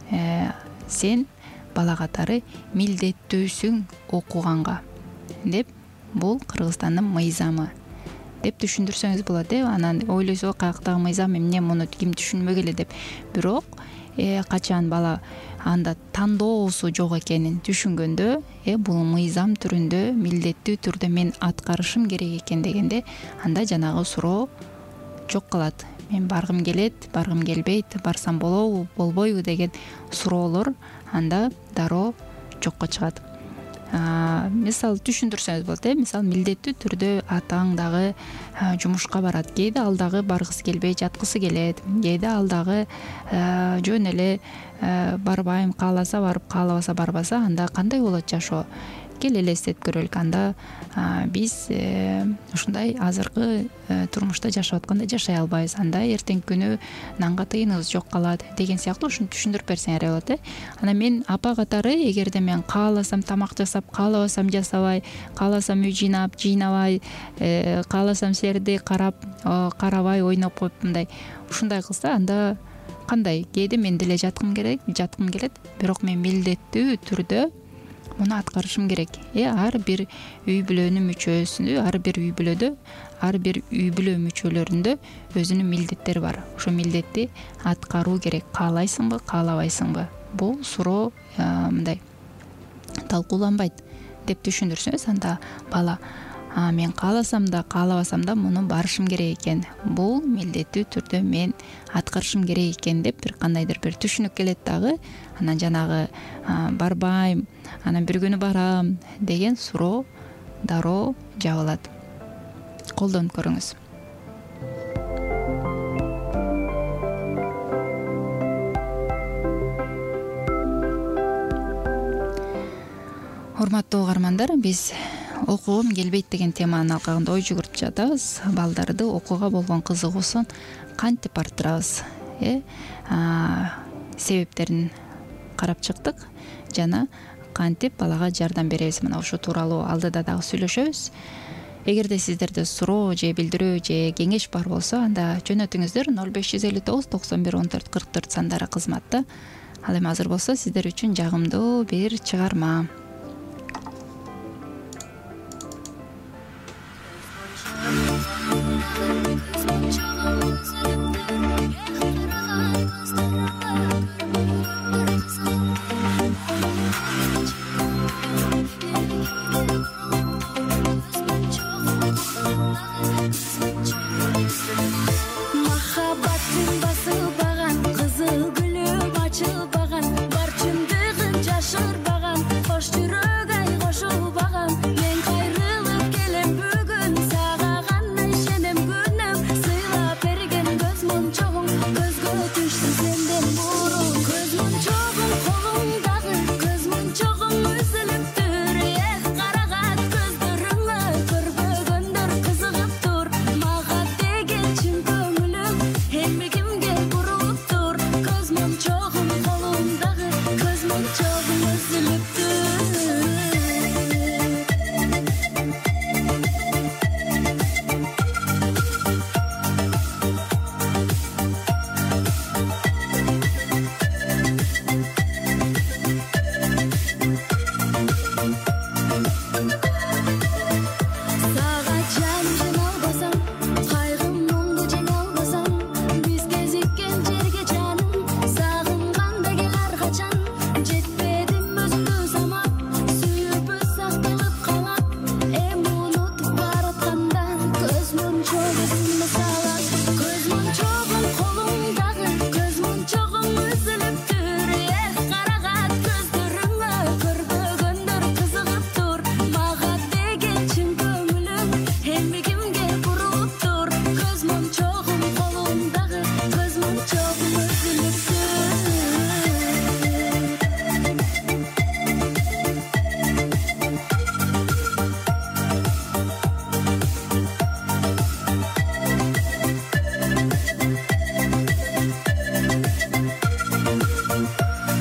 Сен бала катары милдеттүүсүң окуганга деп, бул Кыргызстандын мыйзамы деп түшүндүрсөңүз болот. э Анан ойлойсуз, каяктагы мыйзам, эмне муну ким түшүнбөгүлө деп. Бирок качан бала анда тандоосу жок экенин түшүнгөндө, э бул мыйзам түрүндө милдеттүү түрдө мен аткарышым керек экен дегенде, анда жанагы суроо жок калат. Мен баргым келет, баргым келбейт, барсам болобу, болбойбу деген суроолор анда дароо жокко чыгат. Мисалы түшүндүрсөңүз болот. э Мисалы, милдеттүү түрдө атаң дагы жумушка барат. Кээде ал дагы баргысы келбей жаткысы келет. Кээде ал дагы жөн эле барбайм, кааласа барып, каалабаса барбаса, анда кандай болот жашоо? Кел элестетип көрөлүк. Анда биз ушундай азыркы турмушта жашап аткандай жашай албайбыз. Анда эртеңки күнү нанга тыйыныбыз жок калат деген сыяктуу ушуну түшүндүрүп берсеңер болот. э Анан мен апа катары, эгерде мен кааласам тамак жасап, каалабасам жасабай, кааласам үй жыйнап, жыйнабай, кааласам серди карап, карабай, ойноп коюп мындай ушундай кылса, анда кандай? Кээде мен деле жаткым керек, жаткым келет, бирок мен милдеттүү түрдө муну аткарышым керек. Э ар бир үй бүлөнүн мүчөсүндө, ар бир үй бүлөдө, ар бир үй бүлө мүчөлөрүндө өзүнүн милдеттери бар. Ошо милдетти аткаруу керек. Каалайсыңбы, каалабайсыңбы? Бул суроо мындай талкууланбайт деп түшүндүрсөңүз, анда бала мен кааласам да, каалабасам да муну барышым керек экен. Бул милдеттүү түрдө мен аткарышым керек экен деп бир кандайдыр бир түшүнүк келет дагы. Анан жанагы барбайм, анан бир күнү барам деген суроо дароо жабылат. Колдонуп көрүңүз. Урматтуу угармандар, биз окугум келбейт деген теманын алкагында ой жүгүртүп жатабыз. Балдарды окууга болгон кызыгуусун кантип арттырабыз? э Себептерин карап чыктык жана кантип балага жардам беребиз? Мына ушул тууралуу алдыда дагы сүйлөшөбүз. Эгерде сиздерде суроо же билдирүү же кеңеш бар болсо, анда жөнөтүңүздөр. ноль беш жүз элүү тогуз токсон бир он төрт кырк төрт сандары кызматта. Ал эми азыр болсо сиздер үчүн жагымдуу бир чыгарма. Махаббаттын басылбаган, кызыл гүлүм ачылбаган, бар чындыгын жашырбаган, кош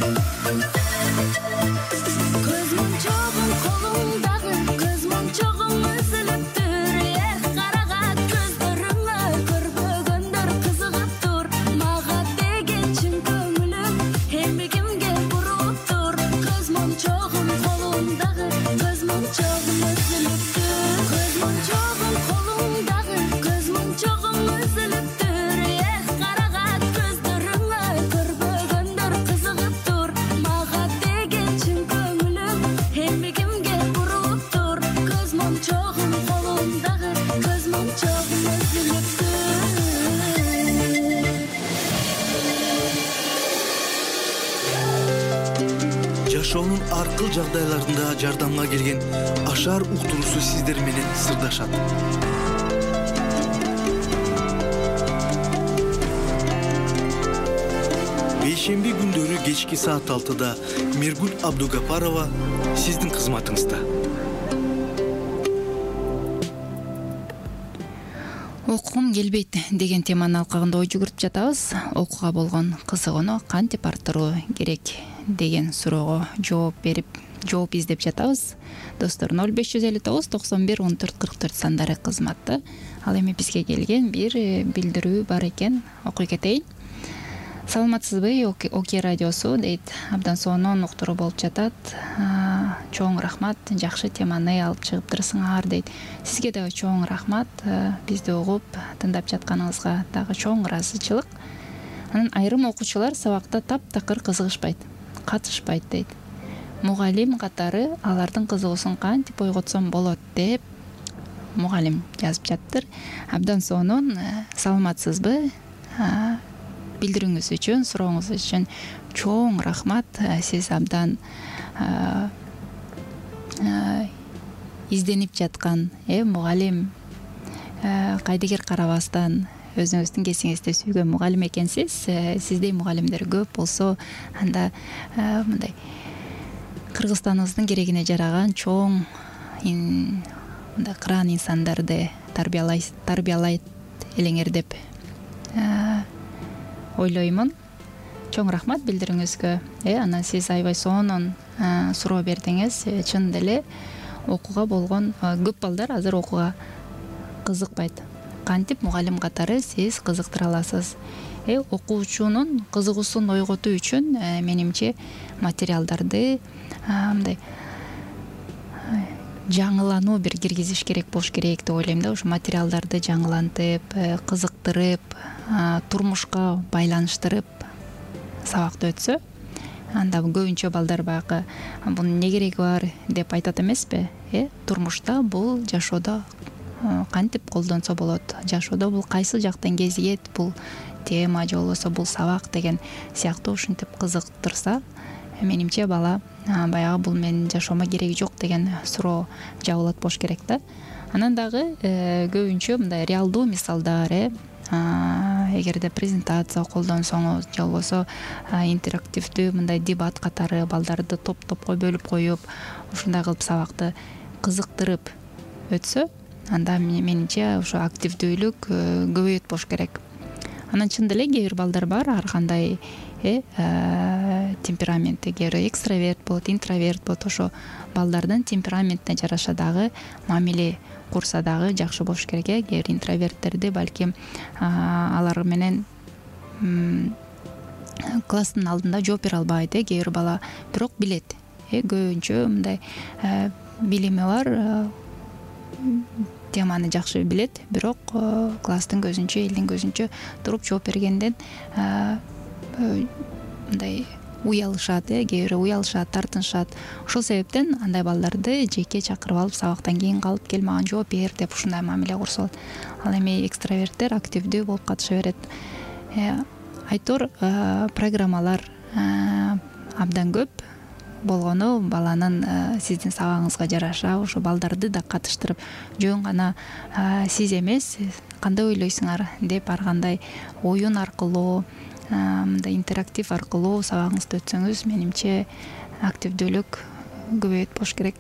көз мончогум колуңдагы көз мончогум үзүлүптүр эх карагат көздөрүңө көрбөгөндөр кызыгыптыр мага деген чын көңүлүм эми кимге буруптур көз мончогум колуңдагы көз мончогум үзүлүптүр көз мончогум колуңдагы көз мончогум үзүлүптүр эх карагат көздөрүңө көрбөгөндөр кызыгыптыр мага деген чын көңүлүм эми кимге буруптур көз мончогум колуңдагы көз мончогум үзүлүптүр жашоонун ар кыл жагдайларында жардамга келген Ашар уктуруусу сиздер менен сырдашат. Бейшемби күндөрү кечки саат алтыда Миргүл Абдугапарова сиздин кызматыңызда. Окугум келбейт деген теманын алкагында ой жүгүрүп жатабыз. Окууга болгон кызыгууну кантип арттыруу керек деген суроого жооп берип, жооп издеп жатабыз. Достор, ноль беш жүз элүү тогуз токсон бир он төрт кырк төрт сандары кызматты. Ал эми бизге келген бир билдирүү бар экен, окуй кетейин. Саламатсызбы, Оки радиосу дейт. Абдан сонун уктуруу болуп жатат. Чоң рахмат, жакшы теманы алып чыгыптырсыңар дейт. Сизге дагы чоң рахмат, бизди угуп тыңдап жатканыңызга дагы чоң ыраазычылык. Анан айрым окуучулар сабакта таптакыр кызыгышпайт, катышпайт дейт. Мугалим катары алардын кызыгуусун кантип ойготсом болот деп мугалим жазып жатыр. Абдан сонун, саламатсызбы? Билдирүүңүз үчүн, сурооңуз үчүн чоң рахмат. Сиз абдан изденип жаткан мугалим, кайдыгер карабастан өзүңүздүн кесиңизди сүйгөн мугалим экенсиз. Сиздей мугалимдер көп болсо, анда мындай Кыргызстаныбыздын керегине жараган чоң мындай кыраан инсандарды тарбиялайт элеңер деп ойлоймун. Чоң рахмат билдирүүңүзгө. Э анан сиз аябай сонун суроо бердиңиз. Чын деле окууга болгон көп балдар азыр окууга кызыкпайт. Кантип мугалим катары сиз кызыктыра аласыз? Э окуучунун кызыгуусун ойготуу үчүн менимче материалдарды мындай жаңылануу бир киргизиш керек болуш керек деп ойлойм да. Ошо материалдарды жаңылантып, кызыктырып, турмушка байланыштырып сабакты өтсө, анда көбүнчө балдар баягы бунун эмне кереги бар деп айтат эмеспи? Э турмушта бул жашоодо кантип колдонсо болот? Жашоодо бул кайсы жактан кезигет? Бул тема же болбосо бул сабак деген сыяктуу ушинтип кызыктырса, менимче бала баягы бул менин жашоомо кереги жок деген суроо жабылат болуш керек да. Анан дагы көбүнчө мындай реалдуу мисалдар, э эгерде презентация колдонсоңуз же болбосо интерактивдүү мындай дебат катары балдарды топ-топко бөлүп коюп, ушундай кылып сабакты кызыктырып өтсө, анда менимче ошо активдүүлүк көбөйөт болуш керек. Анан чын деле кээ бир балдар бар, ар кандай э темпераменти, кээ бир экстраверт болот, интроверт болот. Ошо балдардын темпераментине жараша дагы мамиле курса дагы жакшы болуш керек. Кээ бир интроверттерди балким алар менен класстын алдында жооп бере албайт. Кээ бир бала бирок билет. Э көбүнчө мындай билими бар, теманы жакшы билет, бирок класстын көзүнчө, элдин көзүнчө туруп жооп бергенден мындай уялышат, э кээ бирөө уялышат, тартынышат. Ошол себептен андай балдарды жеке чакырып алып, сабактан кийин калып кел мага жооп бер деп ушундай мамиле курса болот. Ал эми экстраверттер активдүү болуп катыша берет. Айтор программалар абдан көп болгону баланын сиздин сабагыңызга жараша ошо балдарды да катыштырып, жөн гана сиз эмес, кандай ойлойсуңар деп ар кандай оюн аркылуу, мындай интерактив аркылуу сабагыңызды өтсөңүз, менимче активдүүлүк көбөйөт болуш керек.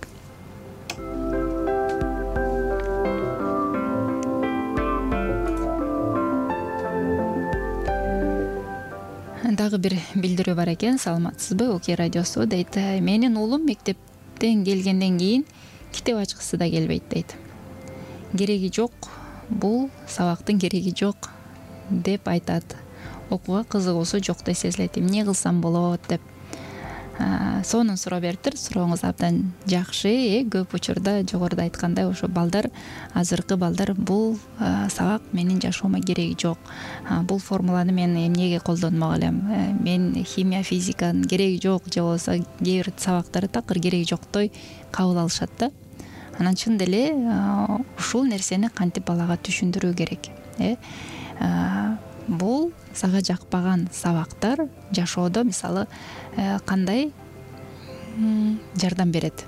дагы бир билдирүү бар экен. Саламатсызбы, Окей радиосу дейт. Менин уулум мектептен келгенден кийин китеп ачкысы да келбейт дейт. Кереги жок, бул сабактын кереги жок деп айтат. Окууга кызыгуусу жоктой сезилет. Эмне кылсам болот деп сонун суроо бериптир. Сурооңуз абдан жакшы. Э көп учурда жогоруда айткандай ошо балдар, азыркы балдар бул сабак менин жашоомо кереги жок. Бул формуланы мен эмнеге колдонмок элем? Мен химия, физиканын кереги жок же болбосо кээ бир сабактары такыр кереги жоктой кабыл алышат да. Анан чын деле ушул нерсени кантип балага түшүндүрүү керек? Э бул сага жакпаган сабактар жашоодо мисалы кандай жардам берет?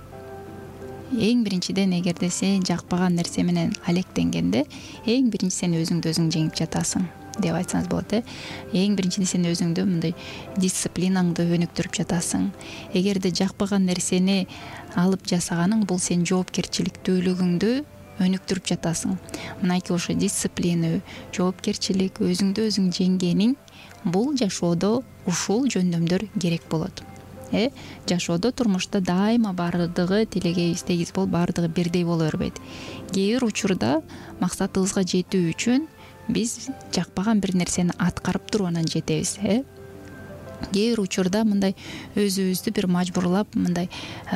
Эң биринчиден, эгерде сен жакпаган нерсе менен алектенгенде, эң биринчи сен өзүңдү өзүң жеңип жатасың деп айтсаңыз болот. Э эң биринчиде сен өзүңдү мындай дисциплинаңды өнүктүрүп жатасың. Эгерде жакпаган нерсени алып жасаганың, бул сен жоопкерчиликтүүлүгүңдү өнүктүрүп жатасың. Мынайки ошо дисциплина, жоопкерчилик, өзүңдү өзүң жеңгениң бул жашоодо ушул жөндөмдөр керек болот. Э жашоодо, турмушта дайыма баардыгы тилегебиз, тегиз болуп, баардыгы бирдей боло бербейт. Кээ бир учурда максатыбызга жетүү үчүн биз жакпаган бир нерсени аткарып туруп анан жетебиз. Э кээ бир учурда мындай өзүбүздү бир мажбурлап мындай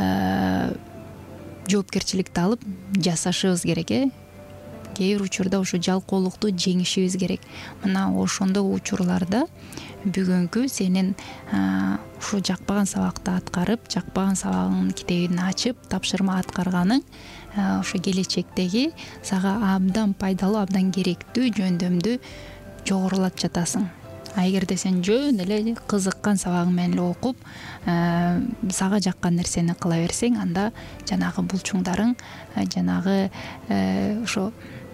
жоопкерчиликти алып жасашыбыз керек. Э кээ бир учурда ошо жалкоолукту жеңишибиз керек. Мына ошондой учурларда бүгүнкү сенин ушу жакпаган сабакты аткарып, жакпаган сабагыңдын китебин ачып, тапшырма аткарганың ошо келечектеги сага абдан пайдалуу, абдан керектүү жөндөмдү жогорулатып жатасың. А эгерде сен жөн эле кызыккан сабагың менен окуп, сага жаккан нерсени кыла берсең, анда жанагы булчуңдарың, жанагы ошо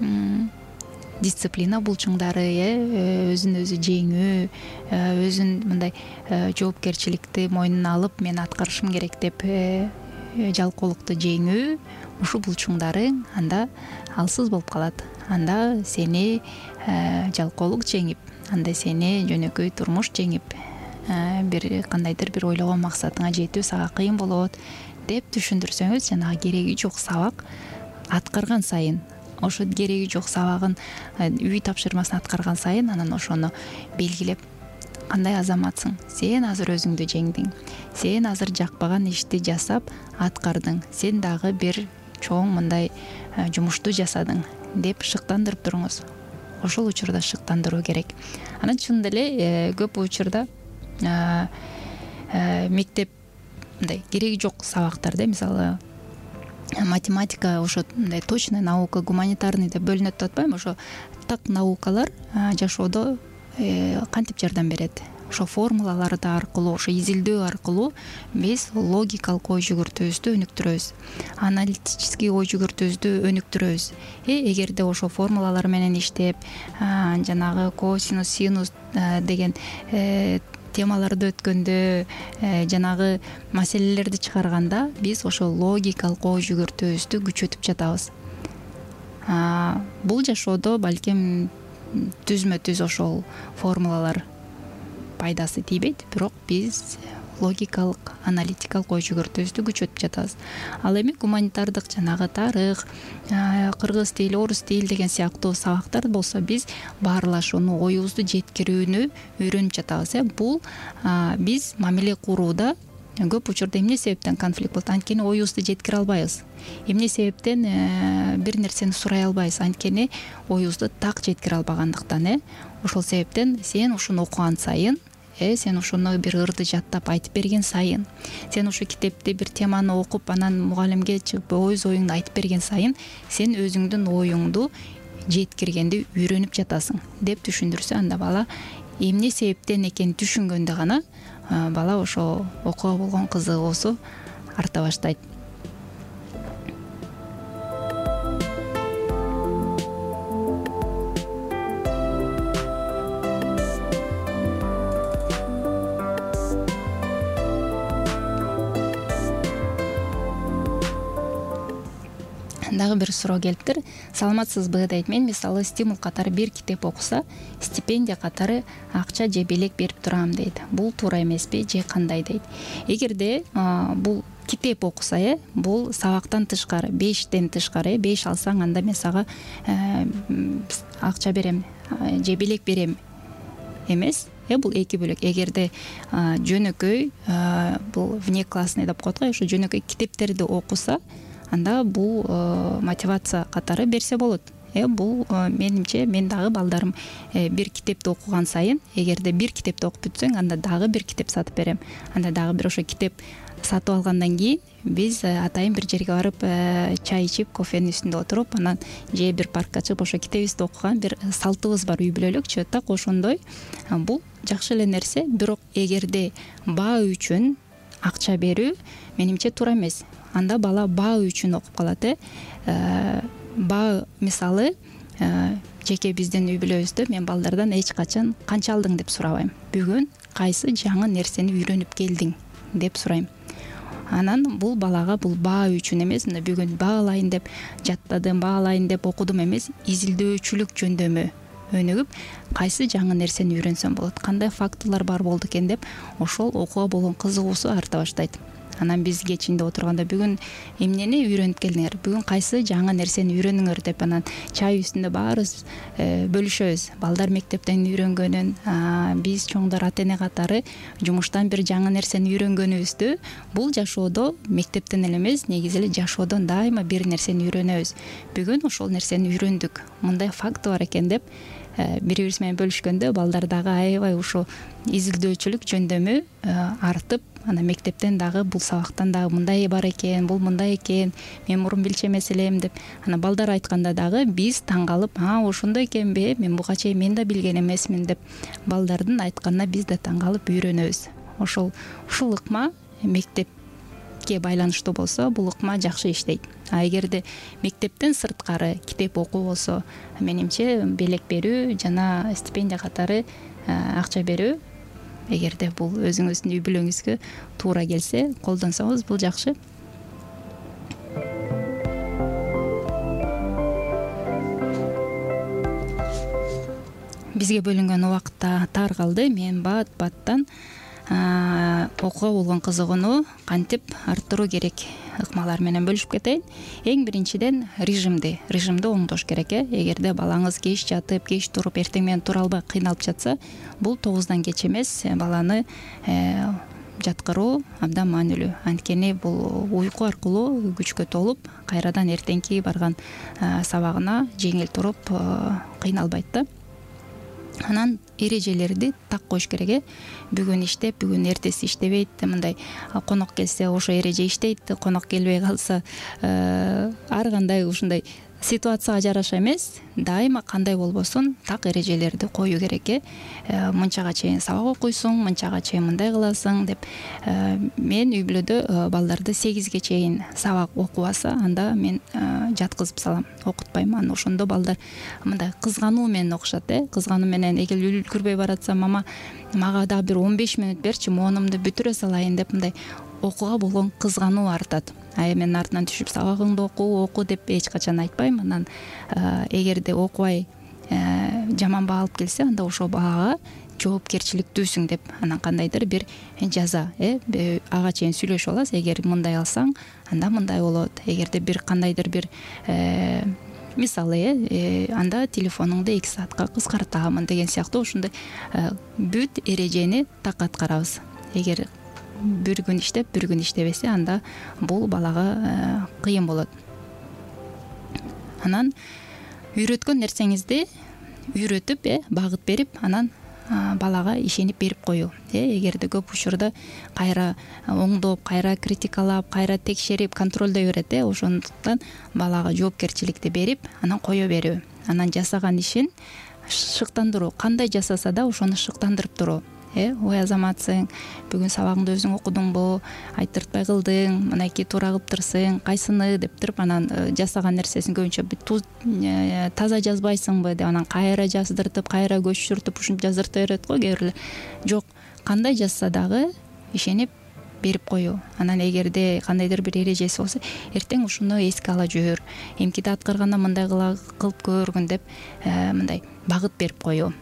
дисциплина булчуңдары, өзүн өзү жеңүү, өзүн мындай жоопкерчиликти мойнуна алып, мен аткарышым керек деп жалкоолукту жеңүү, ушул булчуңдарың анда алсыз болуп калат. Анда сени жалкоолук жеңип, анда сени жөнөкөй турмуш жеңип, бир кандайдыр бир ойлогон максатыңа жетүү сага кыйын болот деп түшүндүрсөңүз, жанагы кереги жок сабак аткарган сайын, ошо кереги жок сабагын, үй тапшырмасын аткарган сайын, анан ошону белгилеп, кандай азаматсың, сен азыр өзүңдү жеңдиң, сен азыр жакпаган ишти жасап аткардың, сен дагы бир чоң мындай жумушту жасадың деп шыктандырып туруңуз. Ошол учурда шыктандыруу керек. Анан чын деле көп учурда мектеп мындай кереги жок сабактарда, мисалы математика, ошо мындай точная наука, гуманитарный деп бөлүнөт деп атпайбы? Ошо так наукалар жашоодо кантип жардам берет? Ошо формулаларды аркылуу, ошо изилдөө аркылуу биз логикалык ой жүгүртүүбүздү өнүктүрөбүз, аналитический ой жүгүртүүбүздү өнүктүрөбүз. Э эгерде ошо формулалар менен иштеп, жанагы косинус, синус деген темаларды өткөндө, жанагы маселелерди чыгарганда, биз ошо логикалык ой жүгүртүүбүздү күчөтүп жатабыз. Бул жашоодо балким түзмө түз ошол формулалар пайдасы тийбейт, бирок биз логикалык, аналитикалык ой жүгүртүүбүздү күчөтүп жатабыз. Ал эми гуманитардык, жанагы тарых, кыргыз тили, орус тили деген сыяктуу сабактар болсо, биз баарлашууну, оюбузду жеткирүүнү үйрөнүп жатабыз. Бул биз мамиле курууда көп учурда эмне себептен конфликт болот? Анткени оюбузду жеткире албайбыз. Эмне себептен бир нерсени сурай албайбыз? Анткени оюбузду так жеткире албагандыктан. Э ошол себептен сен ушуну окуган сайын, э сен ушуну бир ырды жаттап айтып берген сайын, сен ушу китепти, бир теманы окуп, анан мугалимге чыгып өз оюңду айтып берген сайын, сен өзүңдүн оюңду жеткиргенди үйрөнүп жатасың деп түшүндүрсө, анда бала эмне себептен экенин түшүнгөндө гана бала ошо окууга болгон кызыгуусу арта баштайт. Дагы бир суроо келиптир. Саламатсызбы дейт. Мен мисалы стимул катары бир китеп окуса, стипендия катары акча же белек берип турам дейт. Бул туура эмеспи же кандай дейт. Эгерде бул китеп окуса, э бул сабактан тышкары, бештен тышкары, беш алсаң, анда мен сага акча берем же белек берем эмес. Э бул эки бөлөк. Эгерде жөнөкөй бул внеклассный деп коет го, ошо жөнөкөй китептерди окуса, анда бул мотивация катары берсе болот. Э бул менимче, мен дагы балдарым бир китепти окуган сайын, эгерде бир китепти окуп бүтсөң, анда дагы бир китеп сатып берем. Анда дагы бир ошо китеп сатып алгандан кийин биз атайын бир жерге барып чай ичип, кофенин үстүндө отуруп, анан же бир паркка чыгып ошо китебибизди окуган бир салтыбыз бар, үй бүлөлүкчү. Так ошондой бул жакшы эле нерсе, бирок эгерде баа үчүн акча берүү менимче туура эмес. Анда бала баа үчүн окуп калат. э баа мисалы жеке биздин үй бүлөбүздө мен балдардан эч качан канча алдың деп сурабайм. Бүгүн кайсы жаңы нерсени үйрөнүп келдиң деп сурайм. Анан бул балага бул баа үчүн эмес, мына бүгүн баалайын деп жаттадым, баалайын деп окудум эмес, изилдөөчүлүк жөндөмү өнүгүп, кайсы жаңы нерсени үйрөнсөм болот, кандай фактылар бар болду экен деп ошол окууга болгон кызыгуусу арта баштайт. Анан биз кечинде отурганда бүгүн эмнени үйрөнүп келдиңер, бүгүн кайсы жаңы нерсени үйрөнүңөр деп анан чай үстүндө баарыбыз бөлүшөбүз. Балдар мектептен үйрөнгөнүн, биз чоңдор ата эне катары жумуштан бир жаңы нерсени үйрөнгөнүбүздү бул жашоодо мектептен эле эмес, негизи эле жашоодон дайыма бир нерсени үйрөнөбүз. Бүгүн ошол нерсени үйрөндүк, мындай факт бар экен деп бири-бирибиз менен бөлүшкөндө балдар дагы аябай ушул изилдөөчүлүк жөндөмү артып, ана мектептен дагы бул сабактан дагы мындай бар экен, бул мындай экен, мен мурун билчү эмес элем деп ана балдар айтканда дагы биз таң калып, а ошондой экенби, мен буга чейин мен да билген эмесмин деп балдардын айтканына биз да таң калып үйрөнөбүз. Ошол ушул ыкма мектепке байланыштуу болсо, бул ыкма жакшы иштейт. А эгерде мектептен сырткары китеп окуу болсо, менимче белек берүү жана стипендия катары акча берүү, эгерде бул өзүңүздүн үй бүлөңүзгө туура келсе, колдонсоңуз бул жакшы. Бизге бөлүнгөн убакыт тар калды. Мен бат-баттан окууга болгон кызыгууну кантип арттыруу керек ыкмалар менен бөлүшүп кетейин. Эң биринчиден режимди, режимди оңдош керек. э Эгерде балаңыз кеч жатып, кеч туруп, эртең менен тура албай кыйналып жатса, бул тогуздан кеч эмес, баланы жаткыруу абдан маанилүү. Анткени бул уйку аркылуу күчкө толуп, кайрадан эртеңки барган сабагына жеңил туруп кыйналбайт да. Анан эрежелерди так коюш керек. Бүгүн иштеп, бүгүн эртеси иштебейт. Мындай конок келсе ошо эреже иштейт, конок келбей калса ар кандай ушундай ситуацияга жараша эмес, дайыма кандай болбосун так эрежелерди коюу керек. Мынчага чейин сабак окуйсуң, мынчага чейин мындай кыласың деп. Мен үй бүлөдө балдарды сегизге чейин сабак окубаса, анда мен жаткызып салам, окутпайм. Анан ошондо балдар мындай кызгануу менен окушат. э Кызгануу менен эгер үлгүрбөй баратса, мама мага дагы бир он беш мүнөт берчи, моунумду бүтүрө салайын деп мындай окууга болгон кызгануу артат. Ай мен артынан түшүп сабагыңды оку, оку деп эч качан айтпайм. Анан эгерде окубай жаман баа алып келсе, анда ошол баага жоопкерчиликтүүсүң деп анан кандайдыр бир жаза, э ага чейин сүйлөшүп аласыз. Эгер мындай алсаң, анда мындай болот. Эгерде бир кандайдыр бир мисалы, э анда телефонуңду эки саатка кыскартамын деген сыяктуу ушундай бүт эрежени так аткарабыз. Эгер бир күн иштеп, бир күн иштебесе, анда бул балага кыйын болот. Анан үйрөткөн нерсеңизди үйрөтүп, э багыт берип, анан балага ишенип берип коюу. Э эгерде көп учурда кайра оңдоп, кайра критикалап, кайра текшерип, контролдой берет, э ошондуктан балага жоопкерчиликти берип, анан кое берүү. Анан жасаган ишин шыктандыруу, кандай жасаса да ошону шыктандырып туруу. Э ой азаматсың, бүгүн сабагыңды өзүң окудуңбу, айтыртпай кылдың, мынайки туура кылыптырсың, кайсыны деп туруп, анан жасаган нерсесин көбүнчө таза жазбайсыңбы деп анан кайра жаздыртып, кайра көчүртүп, ушинтип жаздырта берет го кээ бирлер. Жок, кандай жазса дагы ишенип берип коюу. Анан эгерде кандайдыр бир эрежеси болсо эртең ушуну эске ала жүр, эмкиде аткарганда мындай кылып көргүн деп мындай багыт берип коюу.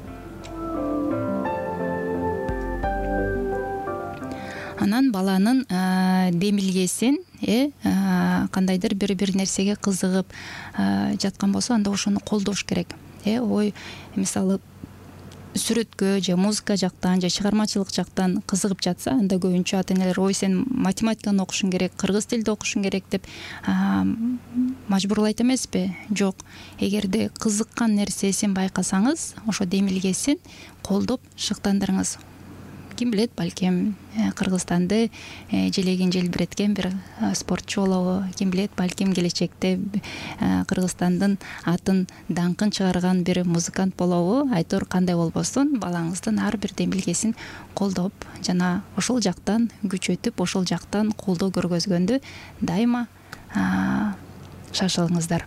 Анан баланын демилгесин э кандайдыр бир бир нерсеге кызыгып жаткан болсо анда ошону колдош керек. Э ой, мисалы сүрөткө же музыка жактан же чыгармачылык жактан кызыгып жатса, анда көбүнчө ата энелер ой сен математиканы окушуң керек, кыргыз тилди окушуң керек деп мажбурлайт эмеспи? Жок. Эгерде кызыккан нерсесин байкасаңыз, ошо демилгесин колдоп шыктандырыңыз. Ким билет, балким Кыргызстанды желегин желбиреткен бир спортчу болобу. Ким билет, балким келечекте Кыргызстандын атын даңкын чыгарган бир музыкант болобу. Айтор кандай болбосун, балаңыздын ар бир демилгесин колдоп жана ошол жактан күчөтүп, ошол жактан колдоо көргөзгөндө дайыма шашылыңыздар.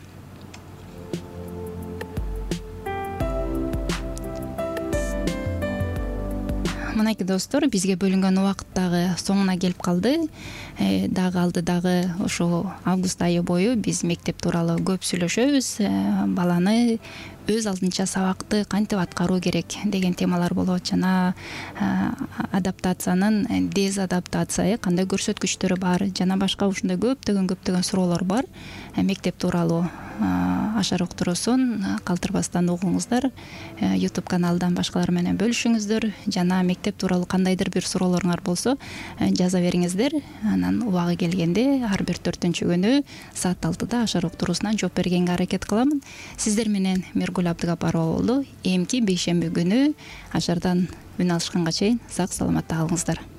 Мынакей достор, бизге бөлүнгөн убакыт дагы соңуна келип калды. Дагы алды дагы ошо август айы бою биз мектеп тууралуу көп сүйлөшөбүз. Баланы өз алдынча сабакты кантип аткаруу керек деген темалар болот. Жана адаптациянын дезадаптация кандай көрсөткүчтөрү бар, жана башка ушундай көптөгөн көптөгөн суроолор бар. Мектеп тууралуу ашар уктуруусун калтырбастан угуңуздар, YouTube каналдан башкалар менен бөлүшүңүздөр, жана мектеп тууралуу кандайдыр бир суроолоруңар болсо жаза бериңиздер. Анан убагы келгенде ар бир төртүнчү күнү саат алтыда ашар уктуруусуна жооп бергенге аракет кыламын. Сиздер менен Миргүл Абдыгапарова болду. Эмки бейшемби күнү ашардан үн алышканга чейин сак саламатта калыңыздар.